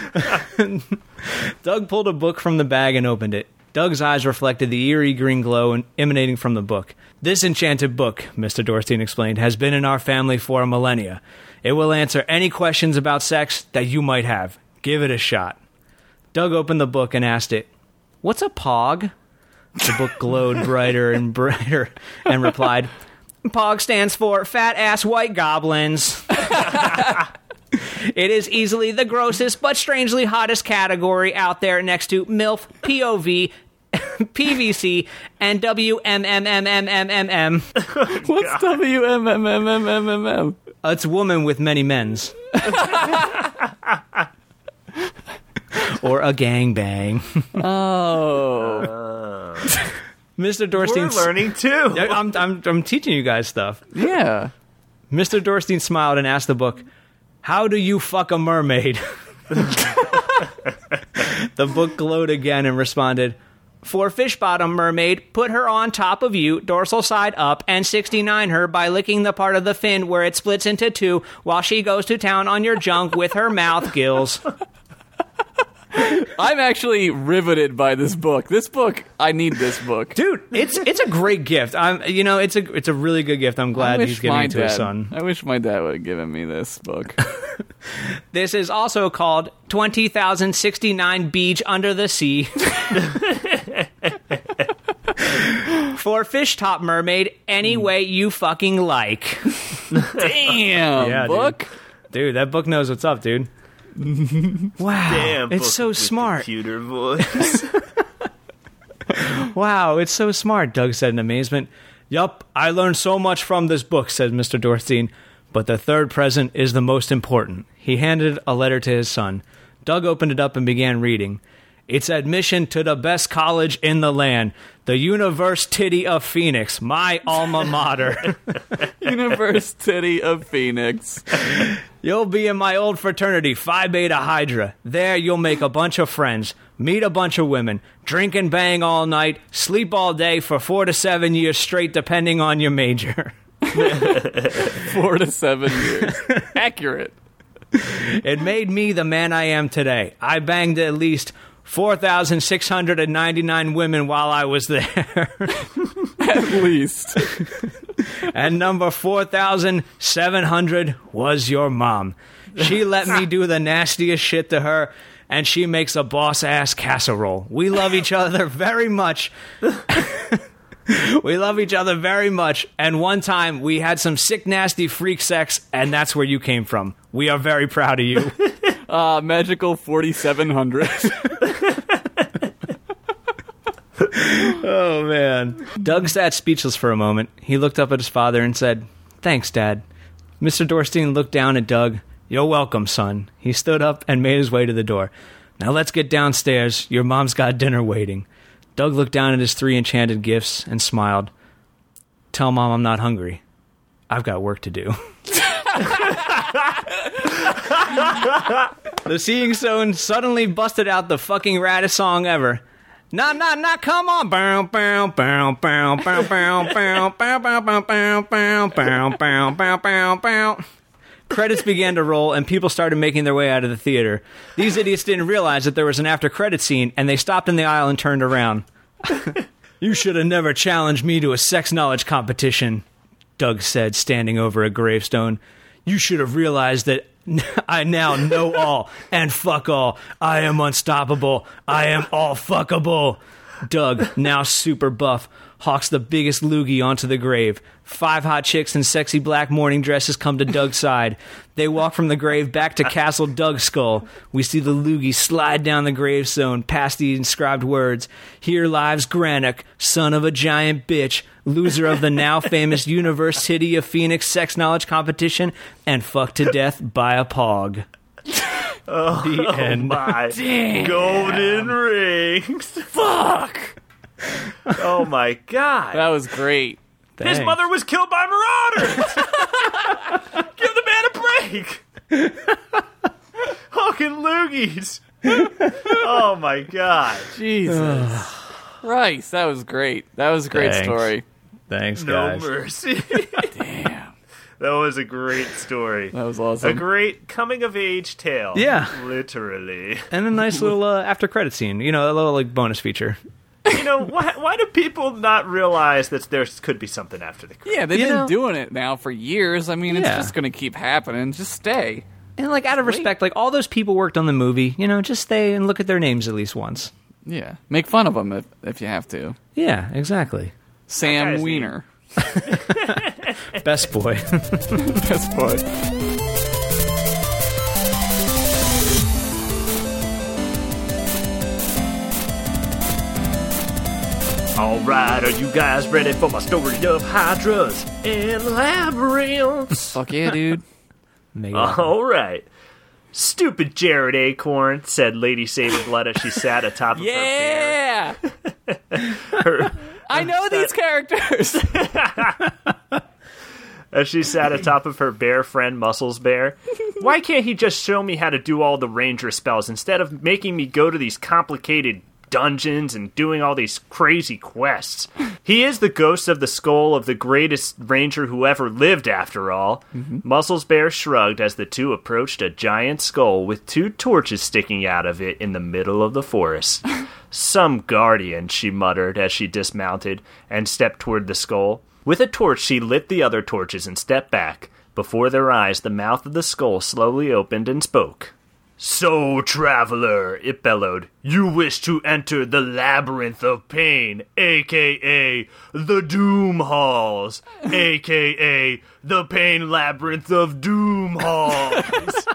S3: Doug pulled a book from the bag and opened it. Doug's eyes reflected the eerie green glow emanating from the book. "This enchanted book," Mister Dorstein explained, "has been in our family for a millennia. It will answer any questions about sex that you might have. Give it a shot." Doug opened the book and asked it, "What's a pog?" The book glowed brighter and brighter and replied, "Pog stands for Fat Ass White Goblins. It is easily the grossest but strangely hottest category out there next to MILF, P O V, P V C, and W M M M M M M M.
S2: What's W M M M M M M M?
S3: It's a woman with many men's. Or a gangbang.
S2: Oh.
S1: Uh,
S3: Mister Dorstein.
S1: we're learning too.
S3: I'm, I'm, I'm teaching you guys stuff.
S2: Yeah.
S3: Mister Dorstein smiled and asked the book, "How do you fuck a mermaid?" The book glowed again and responded, "For fish bottom mermaid, put her on top of you, dorsal side up, and sixty-nine her by licking the part of the fin where it splits into two while she goes to town on your junk with her mouth gills."
S2: I'm actually riveted by this book. This book, I need this book.
S3: Dude, it's it's a great gift. I'm you know, it's a it's a really good gift. I'm
S2: I
S3: glad
S2: wish
S3: he's giving
S2: my
S3: it to
S2: dad,
S3: his son.
S2: I wish my dad would have given me this book.
S3: This is also called twenty thousand sixty-nine Beach Under the Sea. For fish top mermaid, any way you fucking like.
S2: Damn,
S3: Yeah,
S2: book.
S3: Dude. dude, that book knows what's up, dude. Wow,
S1: Damn,
S3: it's
S1: book
S3: so
S1: with
S3: smart.
S1: Computer voice.
S3: Wow, it's so smart, Doug said in amazement. Yup, I learned so much from this book, said Mister Dorstein, but the third present is the most important. He handed a letter to his son. Doug opened it up and began reading. It's admission to the best college in the land, the University of Phoenix, my alma mater.
S2: University of Phoenix.
S3: You'll be in my old fraternity, Phi Beta Hydra. There you'll make a bunch of friends, meet a bunch of women, drink and bang all night, sleep all day for four to seven years straight depending on your major.
S2: Four to seven years. Accurate.
S3: It made me the man I am today. I banged at least four thousand six hundred ninety-nine women while I was there.
S2: At least.
S3: And number four thousand seven hundred was your mom. She let me do the nastiest shit to her, and she makes a boss-ass casserole. We love each other very much. We love each other very much, and one time we had some sick, nasty freak sex, and that's where you came from. We are very proud of you.
S2: Uh, magical forty-seven hundred.
S3: Oh, man. Doug sat speechless for a moment. He looked up at his father and said, "Thanks, Dad." Mister Dorstein looked down at Doug. "You're welcome, son." He stood up and made his way to the door. "Now let's get downstairs. Your mom's got dinner waiting." Doug looked down at his three enchanted gifts and smiled. "Tell Mom I'm not hungry. I've got work to do." The Seeing Stone suddenly busted out the fucking raddest song ever. Nah, nah, nah, come on. Bow, bow, bow, bow, bow, bow, bow, bow, bow, bow, bow, bow, bow, bow, bow, bow, bow. Credits began to roll, and people started making their way out of the theater. These idiots didn't realize that there was an after-credit scene, and they stopped in the aisle and turned around. "You should have never challenged me to a sex knowledge competition," Doug said, standing over a gravestone. "You should have realized that I now know all, and fuck all. I am unstoppable. I am all fuckable." Doug, now super buff, hawks the biggest loogie onto the grave. Five hot chicks in sexy black morning dresses come to Doug's side. They walk from the grave back to Castle Doug's skull. We see the loogie slide down the gravestone past the inscribed words, "Here lives Granick, son of a giant bitch, loser of the now famous University of Phoenix sex knowledge competition, and fucked to death by a pog."
S1: Oh,
S3: The end.
S1: my
S2: Damn.
S1: golden rings. Fuck. Oh my god.
S2: That was great.
S1: His
S3: Thanks.
S1: mother was killed by marauders. Give the man a break. Hawking loogies. Oh my god.
S2: Jesus Christ, that was great. That was a great
S3: Thanks.
S2: story.
S3: Thanks,
S1: No
S3: guys.
S1: mercy.
S2: Damn.
S1: That was a great story.
S2: That was
S1: A
S2: awesome.
S1: great coming of age tale.
S3: Yeah.
S1: Literally.
S3: And a nice little uh, after credit scene. You know, a little like bonus feature.
S1: You know, why, why do people not realize that there could be something after the credits?
S2: Yeah, they've
S3: You
S2: been
S3: know-
S2: doing it now for years. I mean, it's
S3: Yeah.
S2: just going to keep happening. Just stay.
S3: And like out of respect, like all those people worked on the movie, you know, just stay and look at their names at least once.
S2: Yeah. Make fun of them if, if you have to.
S3: Yeah, exactly.
S2: Sam
S1: guy's
S2: Wiener.
S3: Best boy.
S2: Best boy.
S1: Alright, are you guys ready for my story of hydras and labyrinths?
S2: Fuck yeah, dude.
S1: Alright. Stupid Jared Acorn, said Lady Saberblood as she sat atop of
S2: Yeah!
S1: her bear. Her,
S2: I know these characters!
S1: as she sat atop of her bear friend, Muscles Bear. Why can't he just show me how to do all the ranger spells instead of making me go to these complicated dungeons and doing all these crazy quests? He is the ghost of the skull of the greatest ranger who ever lived, after all. Mm-hmm. Muscles Bear shrugged as the two approached a giant skull with two torches sticking out of it in the middle of the forest. Some guardian, she muttered as she dismounted and stepped toward the skull. With a torch, she lit the other torches and stepped back. Before their eyes, the mouth of the skull slowly opened and spoke. So, traveler, it bellowed, you wish to enter the Labyrinth of Pain, a k a the Doom Halls, a k a the Pain Labyrinth of Doom Halls.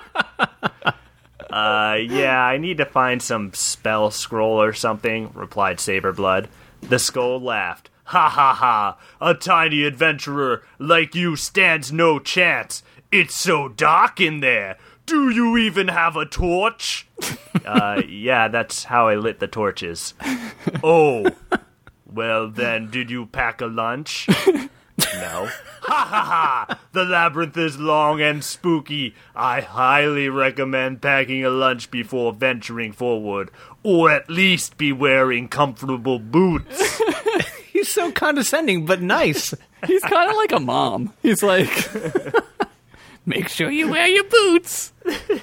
S1: uh, yeah, I need to find some spell scroll or something, replied Saberblood. The skull laughed. Ha ha ha, a tiny adventurer like you stands no chance. It's so dark in there. Do you even have a torch? uh, yeah, that's how I lit the torches. Oh, well then, did you pack a lunch? No. Ha ha ha! The labyrinth is long and spooky. I highly recommend packing a lunch before venturing forward, or at least be wearing comfortable boots.
S3: He's so condescending, but nice.
S2: He's kind of like a mom. He's like, make sure you wear your boots.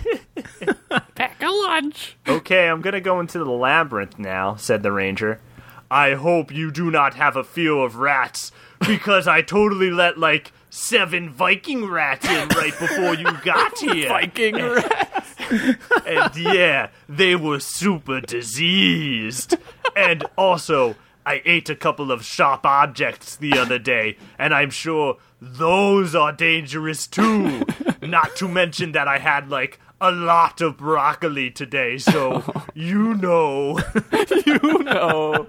S2: Pack a lunch.
S1: Okay, I'm gonna go into the labyrinth now, said the ranger. I hope you do not have a fear of rats, because I totally let, like, seven Viking rats in right before you got here.
S2: Viking rats?
S1: And yeah, they were super diseased. And also, I ate a couple of sharp objects the other day, and I'm sure those are dangerous too. Not to mention that I had, like, a lot of broccoli today, so you know.
S2: You know.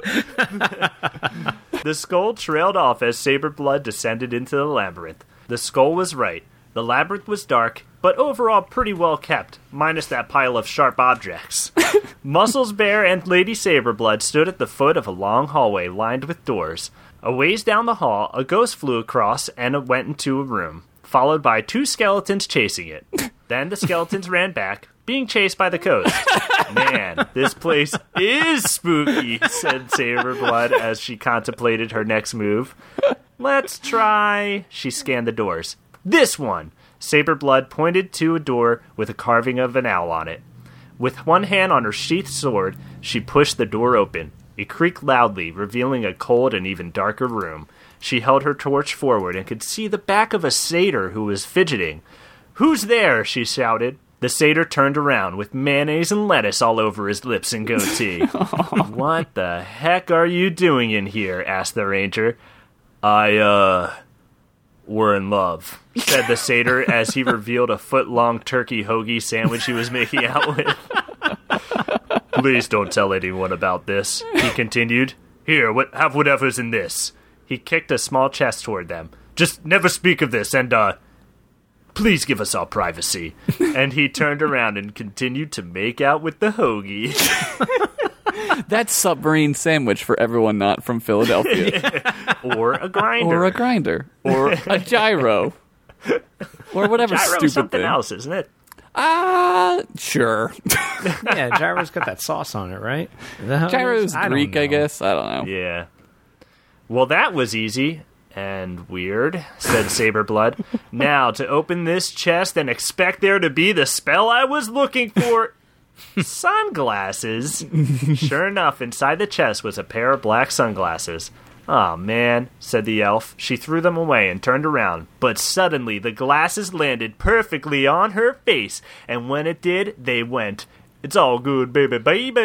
S1: The skull trailed off as Saberblood descended into the labyrinth. The skull was right. The labyrinth was dark, but overall pretty well kept, minus that pile of sharp objects. Muscles Bear and Lady Saberblood stood at the foot of a long hallway lined with doors. A ways down the hall, a ghost flew across and went into a room, followed by two skeletons chasing it. Then the skeletons ran back, being chased by the ghost. Man, this place is spooky, said Saberblood as she contemplated her next move. Let's try... She scanned the doors. This one! Saberblood pointed to a door with a carving of an owl on it. With one hand on her sheathed sword, she pushed the door open. It creaked loudly, revealing a cold and even darker room. She held her torch forward and could see the back of a satyr who was fidgeting. Who's there? She shouted. The satyr turned around with mayonnaise and lettuce all over his lips and goatee. What the heck are you doing in here? Asked the ranger. I, uh... We're in love, said the satyr as he revealed a foot-long turkey hoagie sandwich he was making out with. Please don't tell anyone about this, he continued. Here, what, have whatever's in this. He kicked a small chest toward them. Just never speak of this, and, uh, please give us our privacy. And he turned around and continued to make out with the hoagie.
S2: That's submarine sandwich for everyone not from Philadelphia.
S1: Or a grinder.
S2: Or a grinder. Or a gyro. Or whatever
S1: Gyro's
S2: stupid
S1: something
S2: thing.
S1: else, isn't it?
S2: Ah, uh, sure.
S3: Yeah, gyro's got that sauce on it, right? Is that how it
S2: Gyro's
S3: is? I don't
S2: Greek, I
S3: know.
S2: guess. I don't know.
S1: Yeah. Well, that was easy and weird, said Saberblood. Now, to open this chest and expect there to be the spell I was looking for... Sunglasses? Sure enough, inside the chest was a pair of black sunglasses. "Aw, man," said the elf. She threw them away and turned around, but suddenly the glasses landed perfectly on her face, and when it did, they went, "It's all good, baby, baby."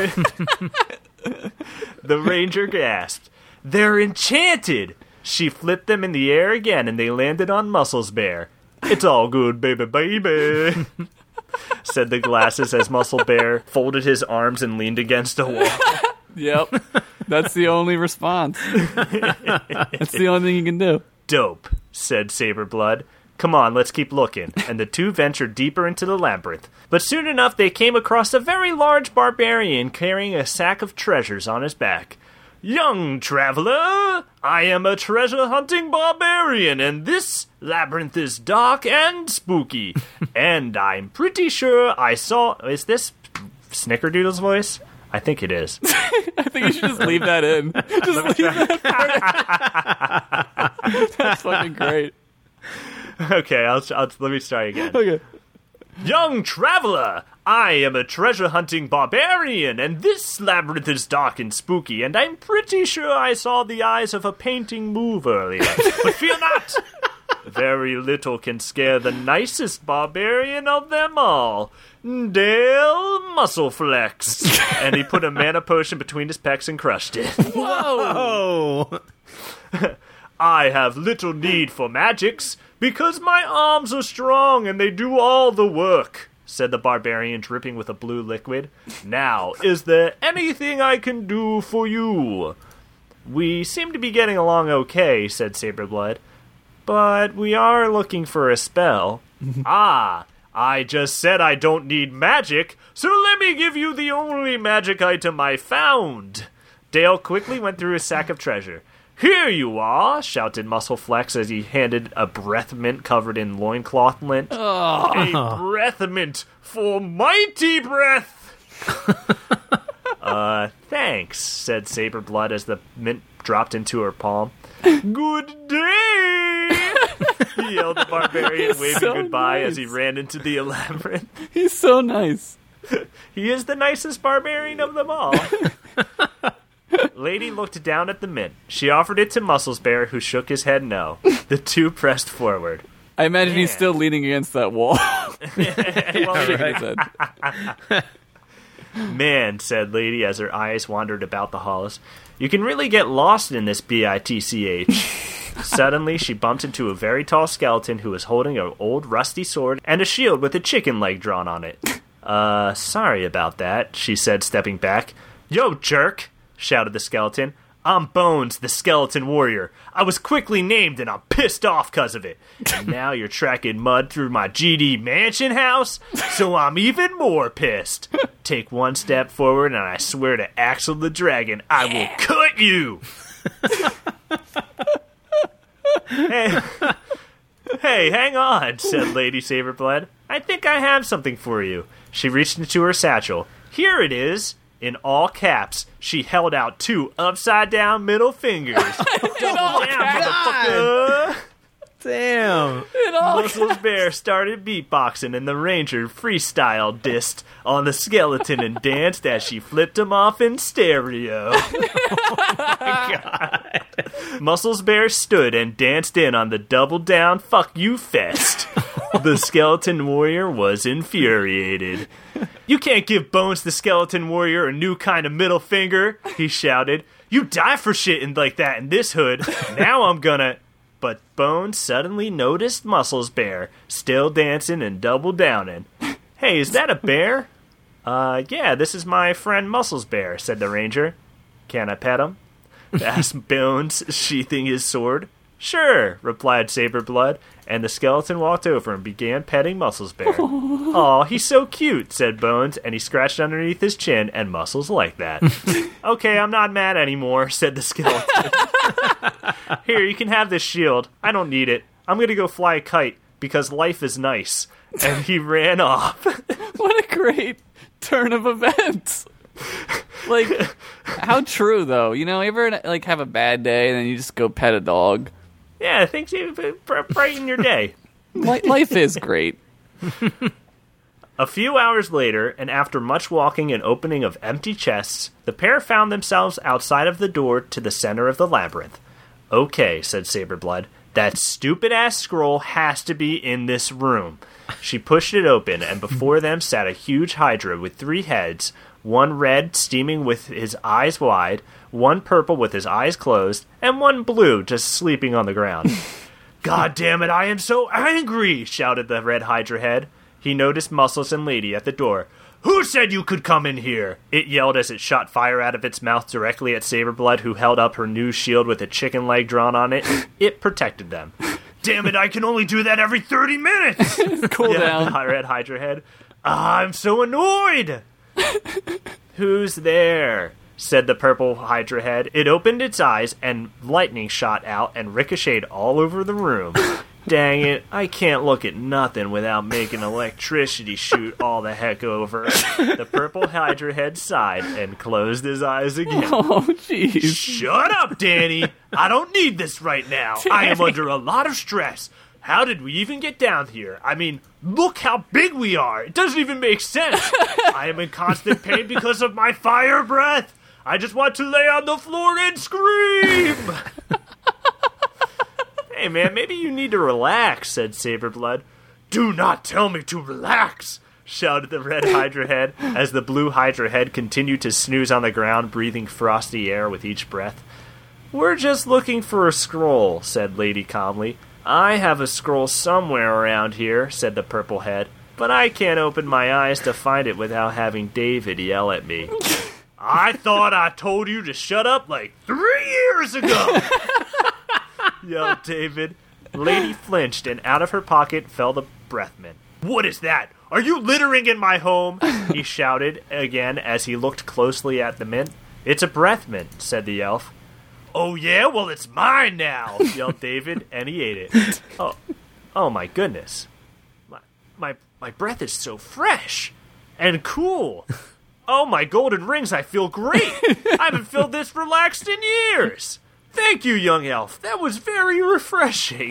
S1: The ranger gasped. "They're enchanted!" She flipped them in the air again, and they landed on Muscles Bear. "It's all good, baby, baby," said the glasses as Muscle Bear folded his arms and leaned against a wall.
S2: Yep. That's the only response. That's the only thing you can do.
S1: Dope, said Saberblood. Come on, let's keep looking. And the two ventured deeper into the labyrinth. But soon enough, they came across a very large barbarian carrying a sack of treasures on his back. Young traveler, I am a treasure-hunting barbarian, and this labyrinth is dark and spooky. And I'm pretty sure I saw... Is this Snickerdoodle's voice? I think it is.
S2: I think you should just leave that in. Just leave that part. That's fucking great.
S1: Okay, I'll, I'll let me start again.
S2: Okay.
S1: Young traveler, I am a treasure-hunting barbarian, and this labyrinth is dark and spooky, and I'm pretty sure I saw the eyes of a painting move earlier. But fear not! Very little can scare the nicest barbarian of them all, Dale Muscleflex. And he put a mana potion between his pecs and crushed it.
S3: Whoa!
S1: I have little need for magics, because my arms are strong and they do all the work, said the barbarian, dripping with a blue liquid. Now, is there anything I can do for you? We seem to be getting along okay, said Saberblood, but we are looking for a spell. Ah, I just said I don't need magic, so let me give you the only magic item I found. Dale quickly went through his sack of treasure. Here you are, shouted Muscleflex as he handed a breath mint covered in loincloth lint.
S2: Oh.
S1: A breath mint for mighty breath! uh, thanks, said Saberblood as the mint dropped into her palm. Good day! He yelled at the barbarian,
S2: He's
S1: waving
S2: so
S1: goodbye
S2: nice.
S1: as he ran into the labyrinth.
S2: He's so nice.
S1: He is the nicest barbarian of them all. Lady looked down at the mint. She offered it to Musclesbear, who shook his head no. The two pressed forward.
S2: I imagine
S1: Man.
S2: he's still leaning against that wall.
S1: Well,
S2: Shaking his head.
S1: Man, said Lady as her eyes wandered about the halls, you can really get lost in this B I T C H. Suddenly, she bumped into a very tall skeleton who was holding an old rusty sword and a shield with a chicken leg drawn on it. Uh, sorry about that, she said, stepping back. Yo, jerk! Shouted the skeleton. I'm Bones, the skeleton warrior. I was quickly named and I'm pissed off because of it. And now you're tracking mud through my G D mansion house, so I'm even more pissed. Take one step forward and I swear to Axel the Dragon, I will cut you! Hey, hey, hang on, said Lady Saberblood. I think I have something for you. She reached into her satchel. Here it is. In all caps, she held out two upside-down middle fingers. Double down, motherfucker!
S3: Damn.
S1: Musclesbear started beatboxing, and the ranger freestyle dissed on the skeleton and danced as she flipped him off in stereo. Oh my god. Musclesbear stood and danced in on the double-down fuck you fest. The skeleton warrior was infuriated. You can't give Bones the skeleton warrior a new kind of middle finger, he shouted. You die for shit like that in this hood. Now I'm gonna... But Bones suddenly noticed Musclesbear, still dancing and double downing. Hey, is that a bear? Uh, yeah, this is my friend Musclesbear, said the ranger. Can I pet him? Asked Bones, sheathing his sword. Sure, replied Saberblood, and the skeleton walked over and began petting Musclesbear. Aw, he's so cute, said Bones, and he scratched underneath his chin, and Muscles like that. Okay, I'm not mad anymore, said the skeleton. Here, you can have this shield. I don't need it. I'm gonna go fly a kite, because life is nice. And he ran off.
S2: What a great turn of events. Like, how true, though? You know, you ever, like, have a bad day, and then you just go pet a dog?
S1: Yeah, things brighten your day.
S2: Life is great.
S1: A few hours later, and after much walking and opening of empty chests, the pair found themselves outside of the door to the center of the labyrinth. Okay, said Saberblood, that stupid-ass scroll has to be in this room. She pushed it open, and before them sat a huge hydra with three heads, one red, steaming with his eyes wide, one purple with his eyes closed, and one blue just sleeping on the ground. God damn it, I am so angry, shouted the red hydra head. He noticed Muscles and Lady at the door. Who said you could come in here? It yelled as it shot fire out of its mouth directly at Saberblood, who held up her new shield with a chicken leg drawn on it. It protected them. Damn it, I can only do that every thirty minutes!
S2: Cool
S1: yeah,
S2: down.
S1: The Red Hydra head. I'm so annoyed! Who's there? Said the purple Hydra head. It opened its eyes, and lightning shot out and ricocheted all over the room. Dang it, I can't look at nothing without making electricity shoot all the heck over. The purple Hydra head sighed and closed his eyes again.
S2: Oh, jeez.
S1: Shut up, Danny! I don't need this right now. I am under a lot of stress. How did we even get down here? I mean, look how big we are. It doesn't even make sense. I am in constant pain because of my fire breath. I just want to lay on the floor and scream. Hey, man, maybe you need to relax, said Saberblood. Do not tell me to relax, shouted the red Hydra head as the blue Hydra head continued to snooze on the ground, breathing frosty air with each breath. We're just looking for a scroll, said Lady calmly. I have a scroll somewhere around here, said the purple head, but I can't open my eyes to find it without having David yell at me. I thought I told you to shut up like three years ago, yelled David. Lady flinched, and out of her pocket fell the breath mint. What is that? Are you littering in my home? He shouted again as he looked closely at the mint. It's a breath mint, said the elf. Oh yeah? Well, it's mine now, yelled David, and he ate it. Oh, oh my goodness. My, my, my breath is so fresh and cool. Oh, my golden rings, I feel great. I haven't felt this relaxed in years. Thank you, young elf. That was very refreshing.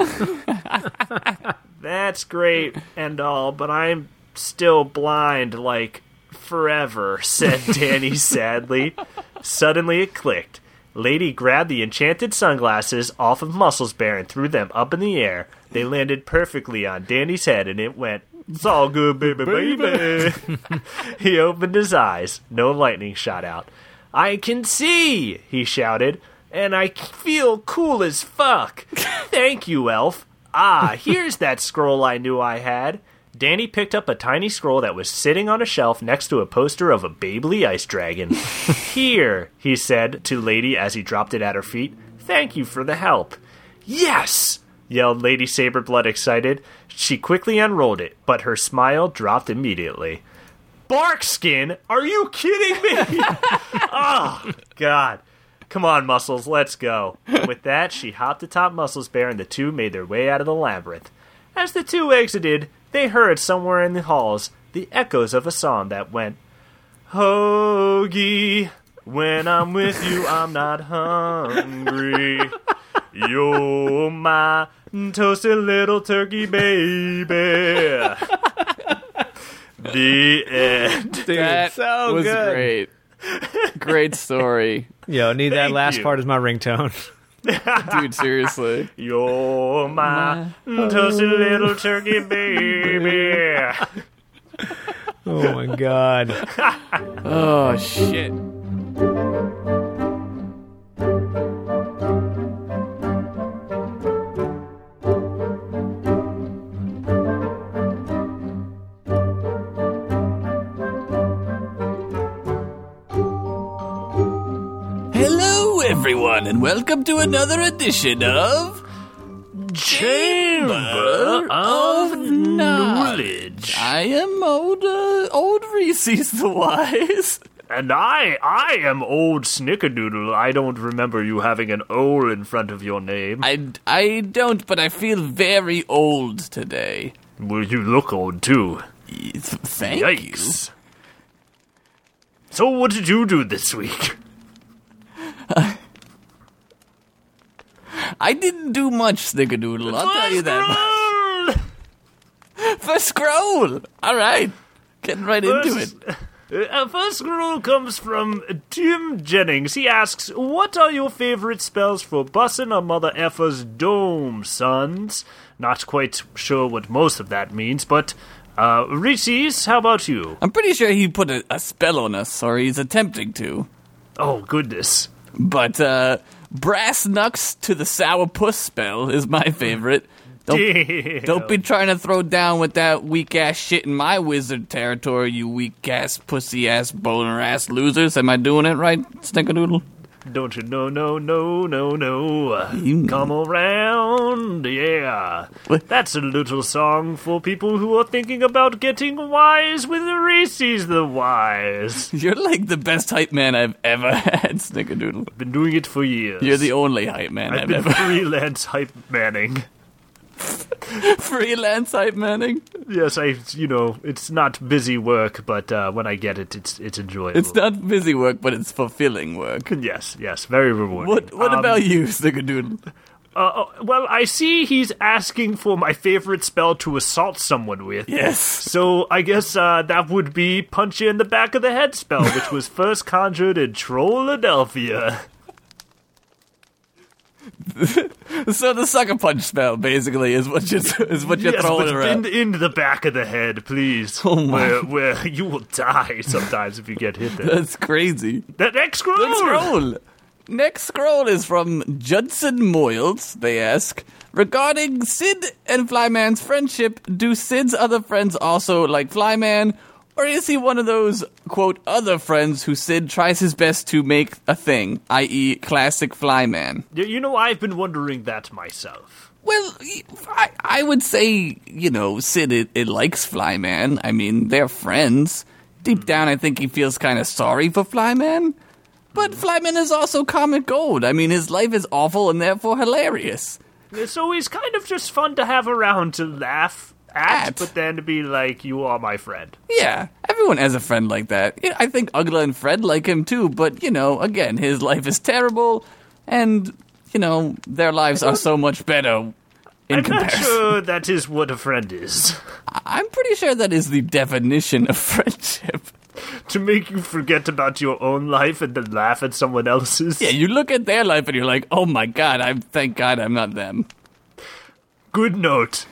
S1: That's great and all, but I'm still blind, like, forever, said Danny sadly. Suddenly it clicked. Lady grabbed the enchanted sunglasses off of Muscles Bear and threw them up in the air. They landed perfectly on Danny's head, and it went, it's all good, baby, baby. He opened his eyes. No lightning shot out. I can see, he shouted, and I feel cool as fuck. Thank you, elf. Ah, here's that scroll I knew I had. Danny picked up a tiny scroll that was sitting on a shelf next to a poster of a Babley ice dragon. Here, he said to Lady as he dropped it at her feet. Thank you for the help. Yes! Yelled Lady Saberblood, excited. She quickly unrolled it, but her smile dropped immediately. Barkskin? Are you kidding me? Oh, God. Come on, Muscles, let's go. With that, she hopped atop Muscles Bear, and the two made their way out of the labyrinth. As the two exited, they heard somewhere in the halls the echoes of a song that went, Hoagie, when I'm with you, I'm not hungry. You're my toasted little turkey baby. The end.
S3: Dude,
S2: That
S3: so
S2: was
S3: good.
S2: great. Great story.
S3: Yo, need that
S1: Thank
S3: last
S1: you.
S3: part as my ringtone.
S2: Dude, seriously.
S1: You're my toasted little turkey baby.
S3: Oh my god.
S2: Oh, shit. Hello, everyone, and welcome to another edition of
S1: Chamber of Knowledge.
S2: I am old, uh, old Reese's the Wise.
S1: And I, I am old Snickerdoodle. I don't remember you having an O in front of your name.
S2: I, I don't, but I feel very old today.
S1: Well, you look old, too.
S2: Th- Thank
S1: Yikes. So what did you do this week?
S2: you. I didn't do much, Snickerdoodle. I'll tell you that. First scroll. All right, getting right into it.
S1: First, uh, first scroll comes from Tim Jennings. He asks, what are your favorite spells for bussin' a mother effer's dome, sons? Not quite sure what most of that means, but, uh, Reese's, how about you?
S2: I'm pretty sure he put a, a spell on us, or he's attempting to.
S1: Oh, goodness.
S2: But uh, Brass Knucks to the Sourpuss spell is my favorite. Don't,
S1: Damn.
S2: don't be trying to throw down with that weak-ass shit in my wizard territory, you weak-ass, pussy-ass, boner-ass losers. Am I doing it right, Snickerdoodle?
S1: Don't you know, no, no, no, no.
S2: You-
S1: Come around, yeah.
S2: What?
S1: That's a little song for people who are thinking about getting wise with Reese's the Wise.
S2: You're like the best hype man I've ever had, Snickerdoodle.
S1: Been doing it for years.
S2: You're the only hype man
S1: I've
S2: I've,
S1: been
S2: ever
S1: freelance hype manning.
S2: Freelance hype manning.
S1: Yes, I, you know, it's not busy work, but uh, when I get it, it's it's enjoyable.
S2: It's not busy work, but it's fulfilling work.
S1: Yes, yes, very rewarding.
S2: What What
S1: Um,
S2: about you, Snickerdoodle?
S1: Uh, uh, well, I see he's asking for my favorite spell to assault someone with.
S2: Yes.
S1: So I guess uh, that would be Punch You in the Back of the Head spell, which was first conjured in Trollodelphia.
S2: So the sucker punch spell, basically, is what you're is what you're
S1: Yes,
S2: throwing
S1: but
S2: around.
S1: in, in the back of the head, please.
S2: Oh my.
S1: Where, where you will die sometimes if you get hit there.
S2: That's crazy.
S1: The next scroll!
S2: Next scroll. Next scroll is from Judson Moyles. They ask, regarding Sid and Flyman's friendship, do Sid's other friends also like Flyman, or is he one of those, quote, other friends who Sid tries his best to make a thing, that is classic Flyman?
S1: Y- You know, I've been wondering that myself.
S2: Well, I, I would say, you know, Sid, it, it likes Flyman. I mean, they're friends. Deep down, I think he feels kind of sorry for Flyman. But Flyman is also comic gold. I mean, his life is awful and therefore hilarious.
S1: So he's kind of just fun to have around to laugh at,
S2: At.
S1: but then to be like, you are my friend.
S2: Yeah, everyone has a friend like that. Yeah, I think Ugla and Fred like him too, but, you know, again, his life is terrible, and, you know, their lives are so much better in
S1: I'm
S2: comparison.
S1: not sure that is what a friend is.
S2: I'm pretty sure that is the definition of friendship.
S1: To make you forget about your own life and then laugh at someone else's.
S2: Yeah, you look at their life and you're like, oh my god, I thank God I'm not them.
S1: Good note.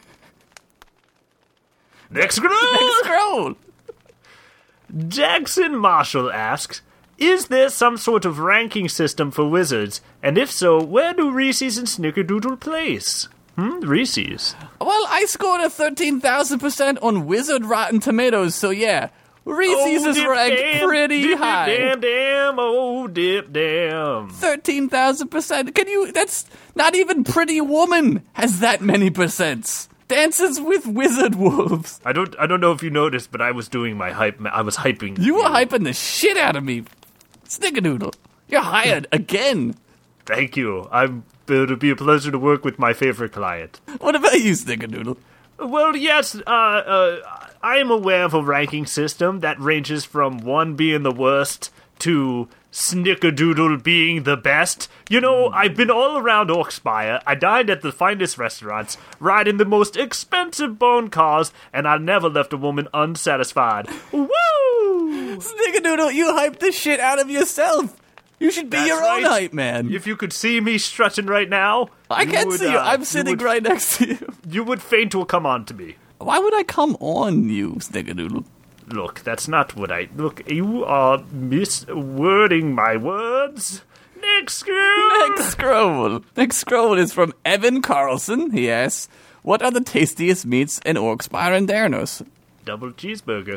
S1: Next scroll!
S2: Next scroll!
S1: Jackson Marshall asks, is there some sort of ranking system for wizards? And if so, where do Reese's and Snickerdoodle place? Hmm, Reese's.
S2: Well, I scored a thirteen thousand percent on Wizard Rotten Tomatoes, so yeah. Reese's
S1: Oh,
S2: is
S1: dip,
S2: ranked
S1: damn,
S2: pretty
S1: dip,
S2: high.
S1: Damn, damn, oh, dip, damn.
S2: thirteen thousand percent. Can you, that's not even Pretty Woman has that many percents. Dances with Wizard Wolves.
S1: I don't, I don't know if you noticed, but I was doing my hype. I was hyping.
S2: You were hyping the shit out of me. Snickerdoodle. You're hired again.
S1: Thank you. I'm. It'll be a pleasure to work with my favorite client.
S2: What about you, Snickerdoodle?
S1: Well, yes, uh, uh, I am aware of a ranking system that ranges from one being the worst to Snickerdoodle being the best. You know, I've been all around Orkspire, I dined at the finest restaurants, riding the most expensive bone cars, and I never left a woman unsatisfied. Woo!
S2: Snickerdoodle, you hyped the shit out of yourself. You should be
S1: That's
S2: your own
S1: right.
S2: hype man.
S1: If you could see me strutting right now,
S2: I
S1: you
S2: can't
S1: would,
S2: see you.
S1: uh,
S2: I'm
S1: you
S2: sitting
S1: would-
S2: right next to you.
S1: You would faint to come on to me.
S2: Why would I come on you, Snickerdoodle?
S1: Look, that's not what I... Look, you are miswording my words. Next scroll!
S2: Next scroll. Next scroll is from Evan Carlson. He asks, what are the tastiest meats in Orkspire and Darenos?
S1: Double cheeseburger.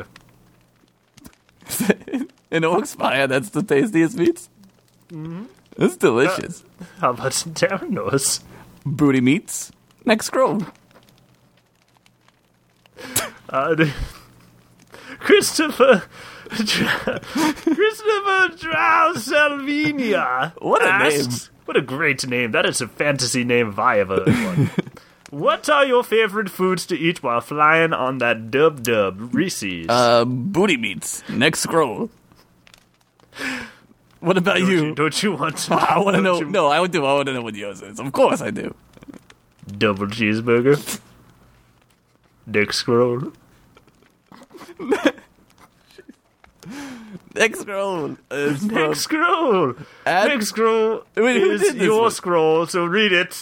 S2: In Orkspire, that's the tastiest meats? Mm-hmm. It's delicious.
S1: How about Theranos?
S2: Booty meats. Next scroll.
S1: Uh, the- Christopher... Christopher Drow Salvinia.
S2: What a
S1: asks,
S2: name.
S1: What a great name. That is a fantasy name if I ever heard one. What are your favorite foods to eat while flying on that dub-dub, Reese's?
S2: Uh, booty meats. Next scroll. What about
S1: don't,
S2: you?
S1: you, don't you want to...
S2: I want to
S1: don't
S2: know.
S1: you-
S2: No, I would do. I want to know what yours is. Of course I do.
S1: Double cheeseburger. Next scroll.
S2: Next scroll is from
S1: Next scroll.
S2: Ad-
S1: Next scroll
S2: Wait, who
S1: is
S2: did this
S1: your
S2: one?
S1: scroll, so read it.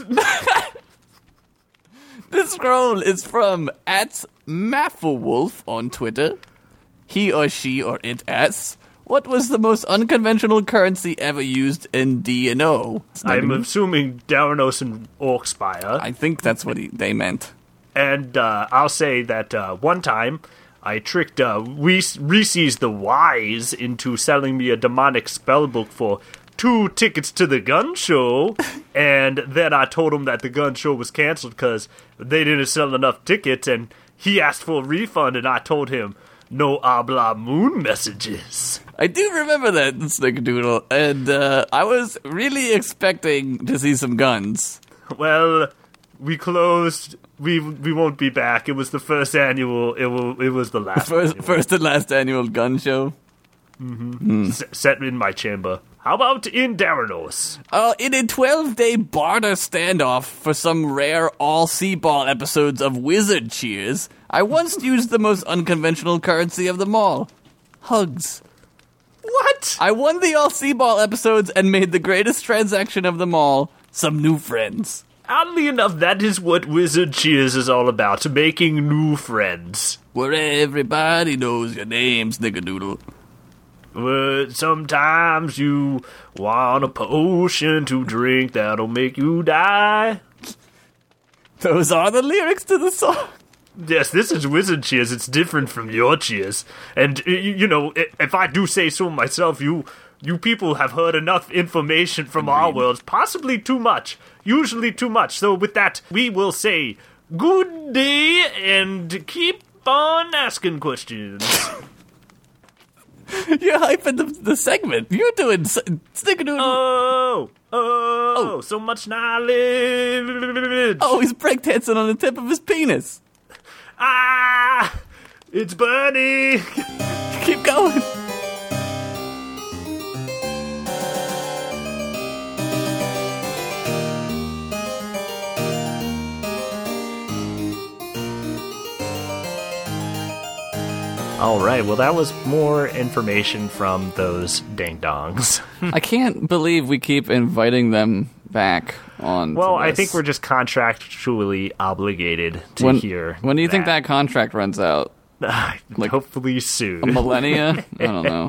S2: This scroll is from at Mafflewolf on Twitter. He or she or it asks, What was the most unconventional currency ever used in D and O?
S1: I'm assuming Daranos and Orkspire.
S2: I think that's what he, they meant.
S1: And uh, I'll say that uh, one time I tricked uh, Reese, Reese's the Wise into selling me a demonic spellbook for two tickets to the gun show, and then I told him that the gun show was canceled because they didn't sell enough tickets, and he asked for a refund, and I told him, no habla moon messages.
S2: I do remember that, Snickerdoodle, and uh, I was really expecting to see some guns.
S1: Well, we closed. We we won't be back. It was the first annual. It will. It was the last.
S2: First,
S1: annual.
S2: first and last annual gun show.
S1: Mm-hmm. S- set in my chamber. How about in Daranos?
S2: Uh, in a twelve-day barter standoff for some rare all-C-ball episodes of Wizard Cheers, I once used the most unconventional currency of them all. Hugs.
S1: What?
S2: I won the all-C-ball episodes and made the greatest transaction of them all, some new friends.
S1: Oddly enough, that is what Wizard Cheers is all about, making new friends.
S2: Where everybody knows your name, Snickerdoodle.
S1: But sometimes you want a potion to drink that'll make you die.
S2: Those are the lyrics to the song.
S1: Yes, this is Wizard Cheers. It's different from your cheers. And, you know, if I do say so myself, you you people have heard enough information from our worlds, possibly too much, usually too much. So with that, we will say good day and keep on asking questions.
S2: You're hyping the, the segment. You're doing Snickerdoodle.
S1: Oh, oh, oh, so much knowledge.
S2: Oh, he's breakdancing on the tip of his penis.
S1: Ah, it's Bernie.
S2: Keep going.
S1: All right, well, that was more information from those ding-dongs.
S2: I can't believe we keep inviting them back on.
S1: Well, I
S2: this.
S1: think we're just contractually obligated to
S2: when,
S1: hear
S2: When do you
S1: that.
S2: think that contract runs out?
S1: like, hopefully soon.
S2: A millennia? I don't know.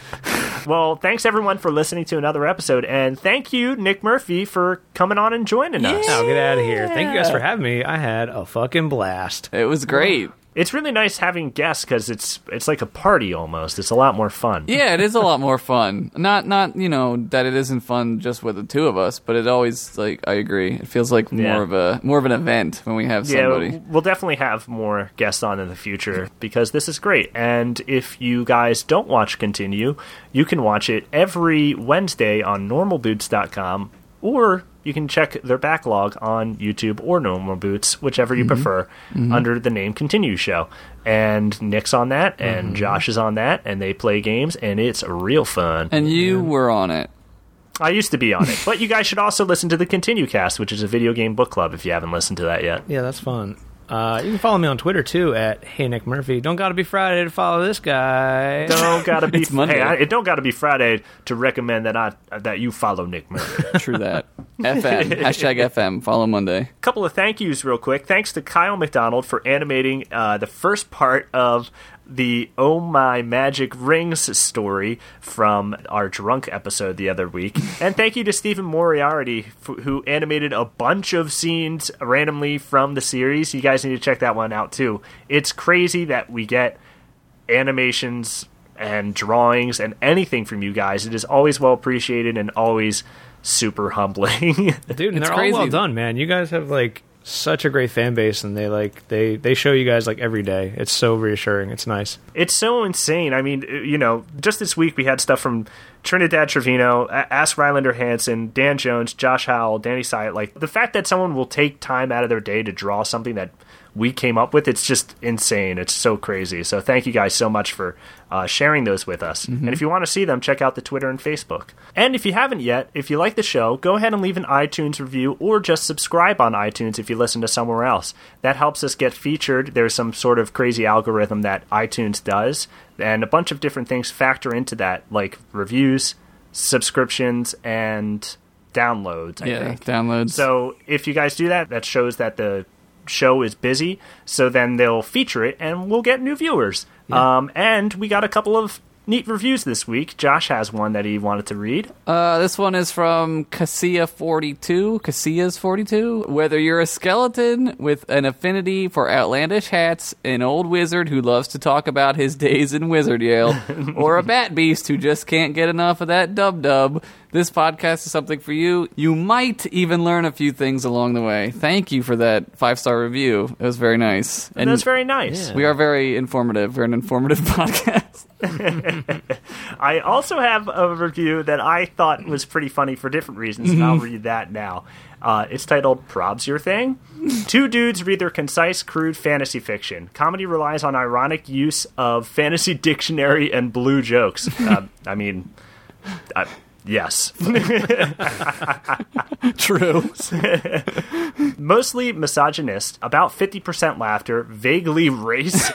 S1: Well, thanks everyone for listening to another episode, and thank you, Nick Murphy, for coming on and joining us.
S3: Now get out of here. Thank you guys for having me. I had a fucking blast.
S2: It was great.
S1: It's really nice having guests because it's it's like a party almost. It's a lot more fun.
S2: Yeah, it is a lot more fun. Not not you know that it isn't fun just with the two of us, but it always like I agree. It feels like more
S1: Yeah.
S2: of a more of an event when we have somebody.
S1: Yeah, we'll definitely have more guests on in the future because this is great. And if you guys don't watch Continue, you can watch it every Wednesday on normal boots dot com, or you can check their backlog on YouTube or Normal Boots, whichever you mm-hmm. prefer, mm-hmm. under the name Continue Show. And Nick's on that, and mm-hmm. Josh is on that, and they play games, and it's real fun.
S2: And you yeah. were on it.
S1: I used to be on it. But you guys should also listen to the Continue Cast, which is a video game book club, if you haven't listened to that yet.
S3: Yeah, that's fun. Uh, you can follow me on Twitter, too, at Hey Nick Murphy. Don't gotta be Friday to follow this guy.
S1: Don't gotta be...
S2: It's Monday.
S1: Hey, I, it don't gotta be Friday to recommend that I that you follow Nick Murphy.
S2: True that. F M. Hashtag F M. Follow Monday.
S1: Couple of thank yous real quick. Thanks to Kyle McDonald for animating uh, the first part of the Oh My Magic Rings story from our drunk episode the other week. And thank you to Stephen Moriarty, f- who animated a bunch of scenes randomly from the series. You guys need to check that one out, too. It's crazy that we get animations and drawings and anything from you guys. It is always well appreciated and always super humbling.
S3: Dude, and
S2: it's
S3: they're
S2: crazy.
S3: all well done, man. You guys have, like... such a great fan base, and they like they they show you guys like every day. It's so reassuring. It's nice.
S1: It's so insane. I mean, you know, just this week we had stuff from Trinidad Trevino, Ask Rylander Hansen, Dan Jones, Josh Howell, Danny Syatt. Like the fact that someone will take time out of their day to draw something that we came up with, it's just insane. It's so crazy. So thank you guys so much for uh, sharing those with us. Mm-hmm. And if you want to see them, check out the Twitter and Facebook. And if you haven't yet, if you like the show, go ahead and leave an iTunes review or just subscribe on iTunes if you listen to somewhere else. That helps us get featured. There's some sort of crazy algorithm that iTunes does, and a bunch of different things factor into that, like reviews, subscriptions, and downloads, I
S2: yeah,
S1: think.
S2: downloads.
S1: So if you guys do that, that shows that the show is busy, so then they'll feature it and we'll get new viewers. Yeah. Um, and we got a couple of
S4: neat reviews this week. Josh has one that he wanted to read.
S2: Uh, this one is from Cassia forty-two. Cassia's forty-two. Whether you're a skeleton with an affinity for outlandish hats, an old wizard who loves to talk about his days in Wizard Yale, or a bat beast who just can't get enough of that dub-dub, this podcast is something for you. You might even learn a few things along the way. Thank you for that five-star review. It was very nice.
S4: And that's very nice.
S2: Yeah. We are very informative. We're an informative podcast.
S4: I also have a review that I thought was pretty funny for different reasons, and I'll read that now. Uh, it's titled, Prob's Your Thing? Two dudes read their concise, crude fantasy fiction. Comedy relies on ironic use of fantasy dictionary and blue jokes. Uh, I mean... I, Yes.
S2: True.
S4: Mostly misogynist, about fifty percent laughter, vaguely racist.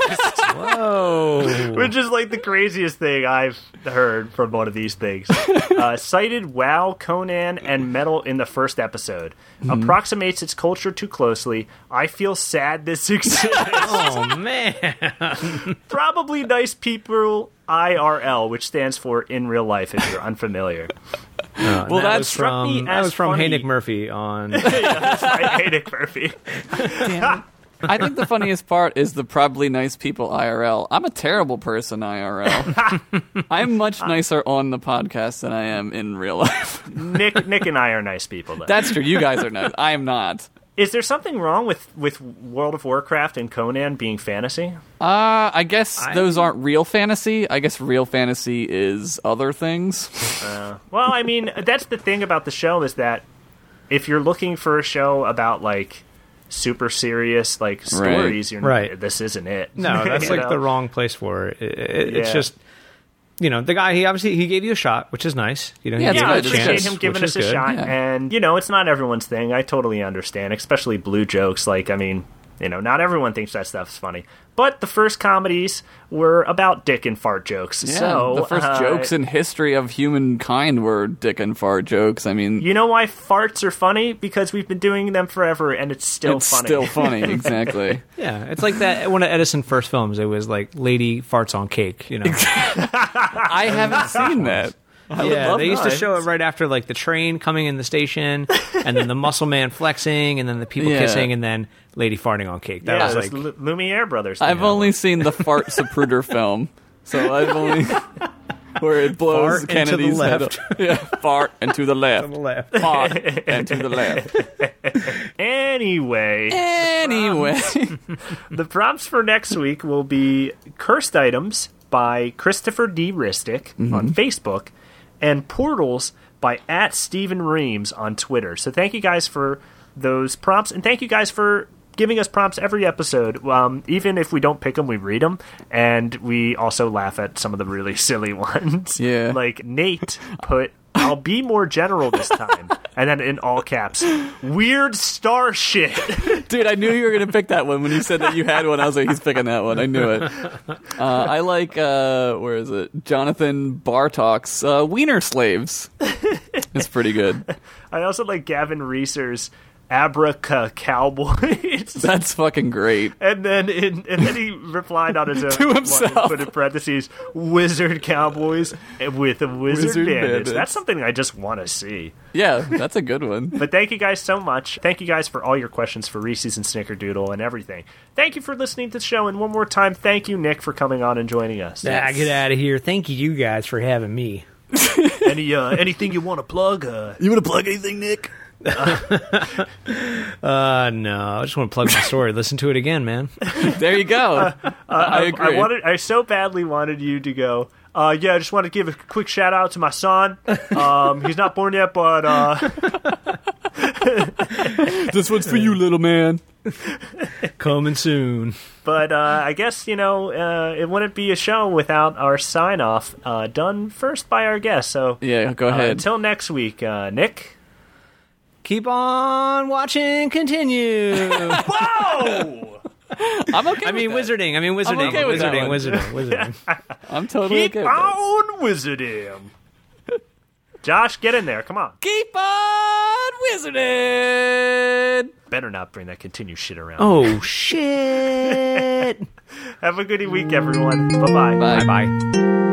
S3: Whoa.
S4: Which is like the craziest thing I've heard from one of these things. Uh, cited WoW, Conan, and Metal in the first episode. Mm-hmm. Approximates its culture too closely. I feel sad this exists.
S3: Oh, man.
S4: Probably nice people I R L, which stands for in real life if you're unfamiliar.
S3: Uh,
S2: well,
S3: that,
S2: that
S3: was
S4: struck
S3: from,
S4: me
S3: that
S4: as
S3: was from
S4: funny.
S3: Hey Nick Murphy on...
S4: Yeah, that's right. Hey, Nick Murphy.
S2: Damn. I think the funniest part is the probably nice people I R L. I'm a terrible person I R L. I'm much nicer on the podcast than I am in real life.
S4: Nick, Nick and I are nice people, though.
S2: That's true. You guys are nice. I am not.
S4: Is there something wrong with, with World of Warcraft and Conan being fantasy?
S2: Uh, I guess
S3: I-
S2: those aren't real fantasy. I guess real fantasy is other things.
S4: Uh, well, I mean, that's the thing about the show is that if you're looking for a show about, like, super serious, like, stories, you're
S3: Right.
S4: this isn't it.
S3: No, that's
S4: You
S3: like
S4: know?
S3: the wrong place for it. It- it- It's
S4: Yeah.
S3: just, you know, the guy, he obviously, he gave you a shot, which is nice. You know, he
S2: Yeah,
S3: gave
S4: Yeah,
S3: you
S4: I
S3: a
S2: it's
S4: appreciate
S3: chance,
S4: him giving
S3: which
S4: us
S3: is
S4: a
S3: good.
S4: shot.
S2: Yeah.
S4: And, you know, it's not everyone's thing. I totally understand, especially blue jokes. Like, I mean, you know, not everyone thinks that stuff's funny. But the first comedies were about dick and fart jokes.
S2: Yeah,
S4: so
S2: the first
S4: uh,
S2: jokes in history of humankind were dick and fart jokes. I mean,
S4: You know why farts are funny? Because we've been doing them forever, and it's still
S2: it's
S4: funny.
S2: still funny. Exactly.
S3: Yeah, it's like that. One of Edison's first films, it was like Lady Farts on Cake, you know.
S2: I haven't seen that. I would
S3: Yeah,
S2: love
S3: they used
S2: that.
S3: to show it right after like the train coming in the station, and then the muscle man flexing, and then the people
S2: Yeah.
S3: kissing, and then Lady farting on cake. That
S4: Yeah,
S3: was
S4: it's
S3: like,
S4: Lu- Lumiere Brothers.
S2: I've
S4: you know.
S2: only seen the Fart Zapruder film, so I've only where it blows
S3: Fart and to the
S2: Kennedy's head
S3: left.
S2: up. Yeah, fart and to the left,
S3: on the left.
S2: fart and to the left.
S4: Anyway,
S2: Anyway,
S4: the prompts for next week will be Cursed Items by Christopher D. Ristic
S2: Mm-hmm.
S4: on Facebook and Portals by at Stephen Reams on Twitter. So thank you guys for those prompts, and thank you guys for giving us prompts every episode. Um, even if we don't pick them, we read them, and we also laugh at some of the really silly ones.
S2: Yeah.
S4: Like Nate put, I'll be more general this time. And then in all caps, weird star shit.
S2: dude, I knew you were gonna pick that one when you said that you had one. I was like, he's picking that one. I knew it. Uh, I like uh, where is it? Jonathan Bartok's uh, Wiener Slaves. It's pretty good.
S4: I also like Gavin Reeser's Abraca Cowboys.
S2: That's fucking great.
S4: And then in, and then he replied on his own
S2: To
S4: one,
S2: himself.
S4: put in parentheses, Wizard Cowboys with a Wizard,
S2: Wizard
S4: bandits.
S2: bandits.
S4: That's something I just want to see.
S2: Yeah, that's a good one.
S4: But thank you guys so much. Thank you guys for all your questions for Reese's and Snickerdoodle and everything. Thank you for listening to the show. And one more time, thank you, Nick, for coming on and joining us.
S3: Ah, get out of here. Thank you guys for having me.
S4: Any uh, anything you want to plug? Uh,
S2: You want to plug anything, Nick?
S3: Uh, no, I just want to plug my story. Listen to it again, man.
S2: There you go. I agree.
S4: I wanted. I so badly wanted you to go. Uh, yeah, I just want to give a quick shout out to my son. Um, he's not born yet, but uh,
S2: This one's for you, little man.
S3: Coming soon.
S4: but uh, I guess you know uh, it wouldn't be a show without our sign off uh, done first by our guest. So
S2: Yeah, go
S4: uh,
S2: ahead.
S4: until next week, uh, Nick.
S3: Keep on watching. Continue.
S4: Whoa!
S2: I'm okay.
S3: I mean,
S2: with that.
S3: wizarding. I mean, wizarding.
S2: okay with that
S3: wizarding.
S2: one.
S3: Wizarding. Wizarding.
S2: I'm totally
S4: Keep
S2: okay with that.
S4: on wizarding. Josh, get in there. Come on.
S2: Keep on wizarding.
S4: Better not bring that continue shit around.
S3: Oh shit.
S4: Have a good week, everyone. Bye-bye.
S2: Bye.
S3: Bye bye.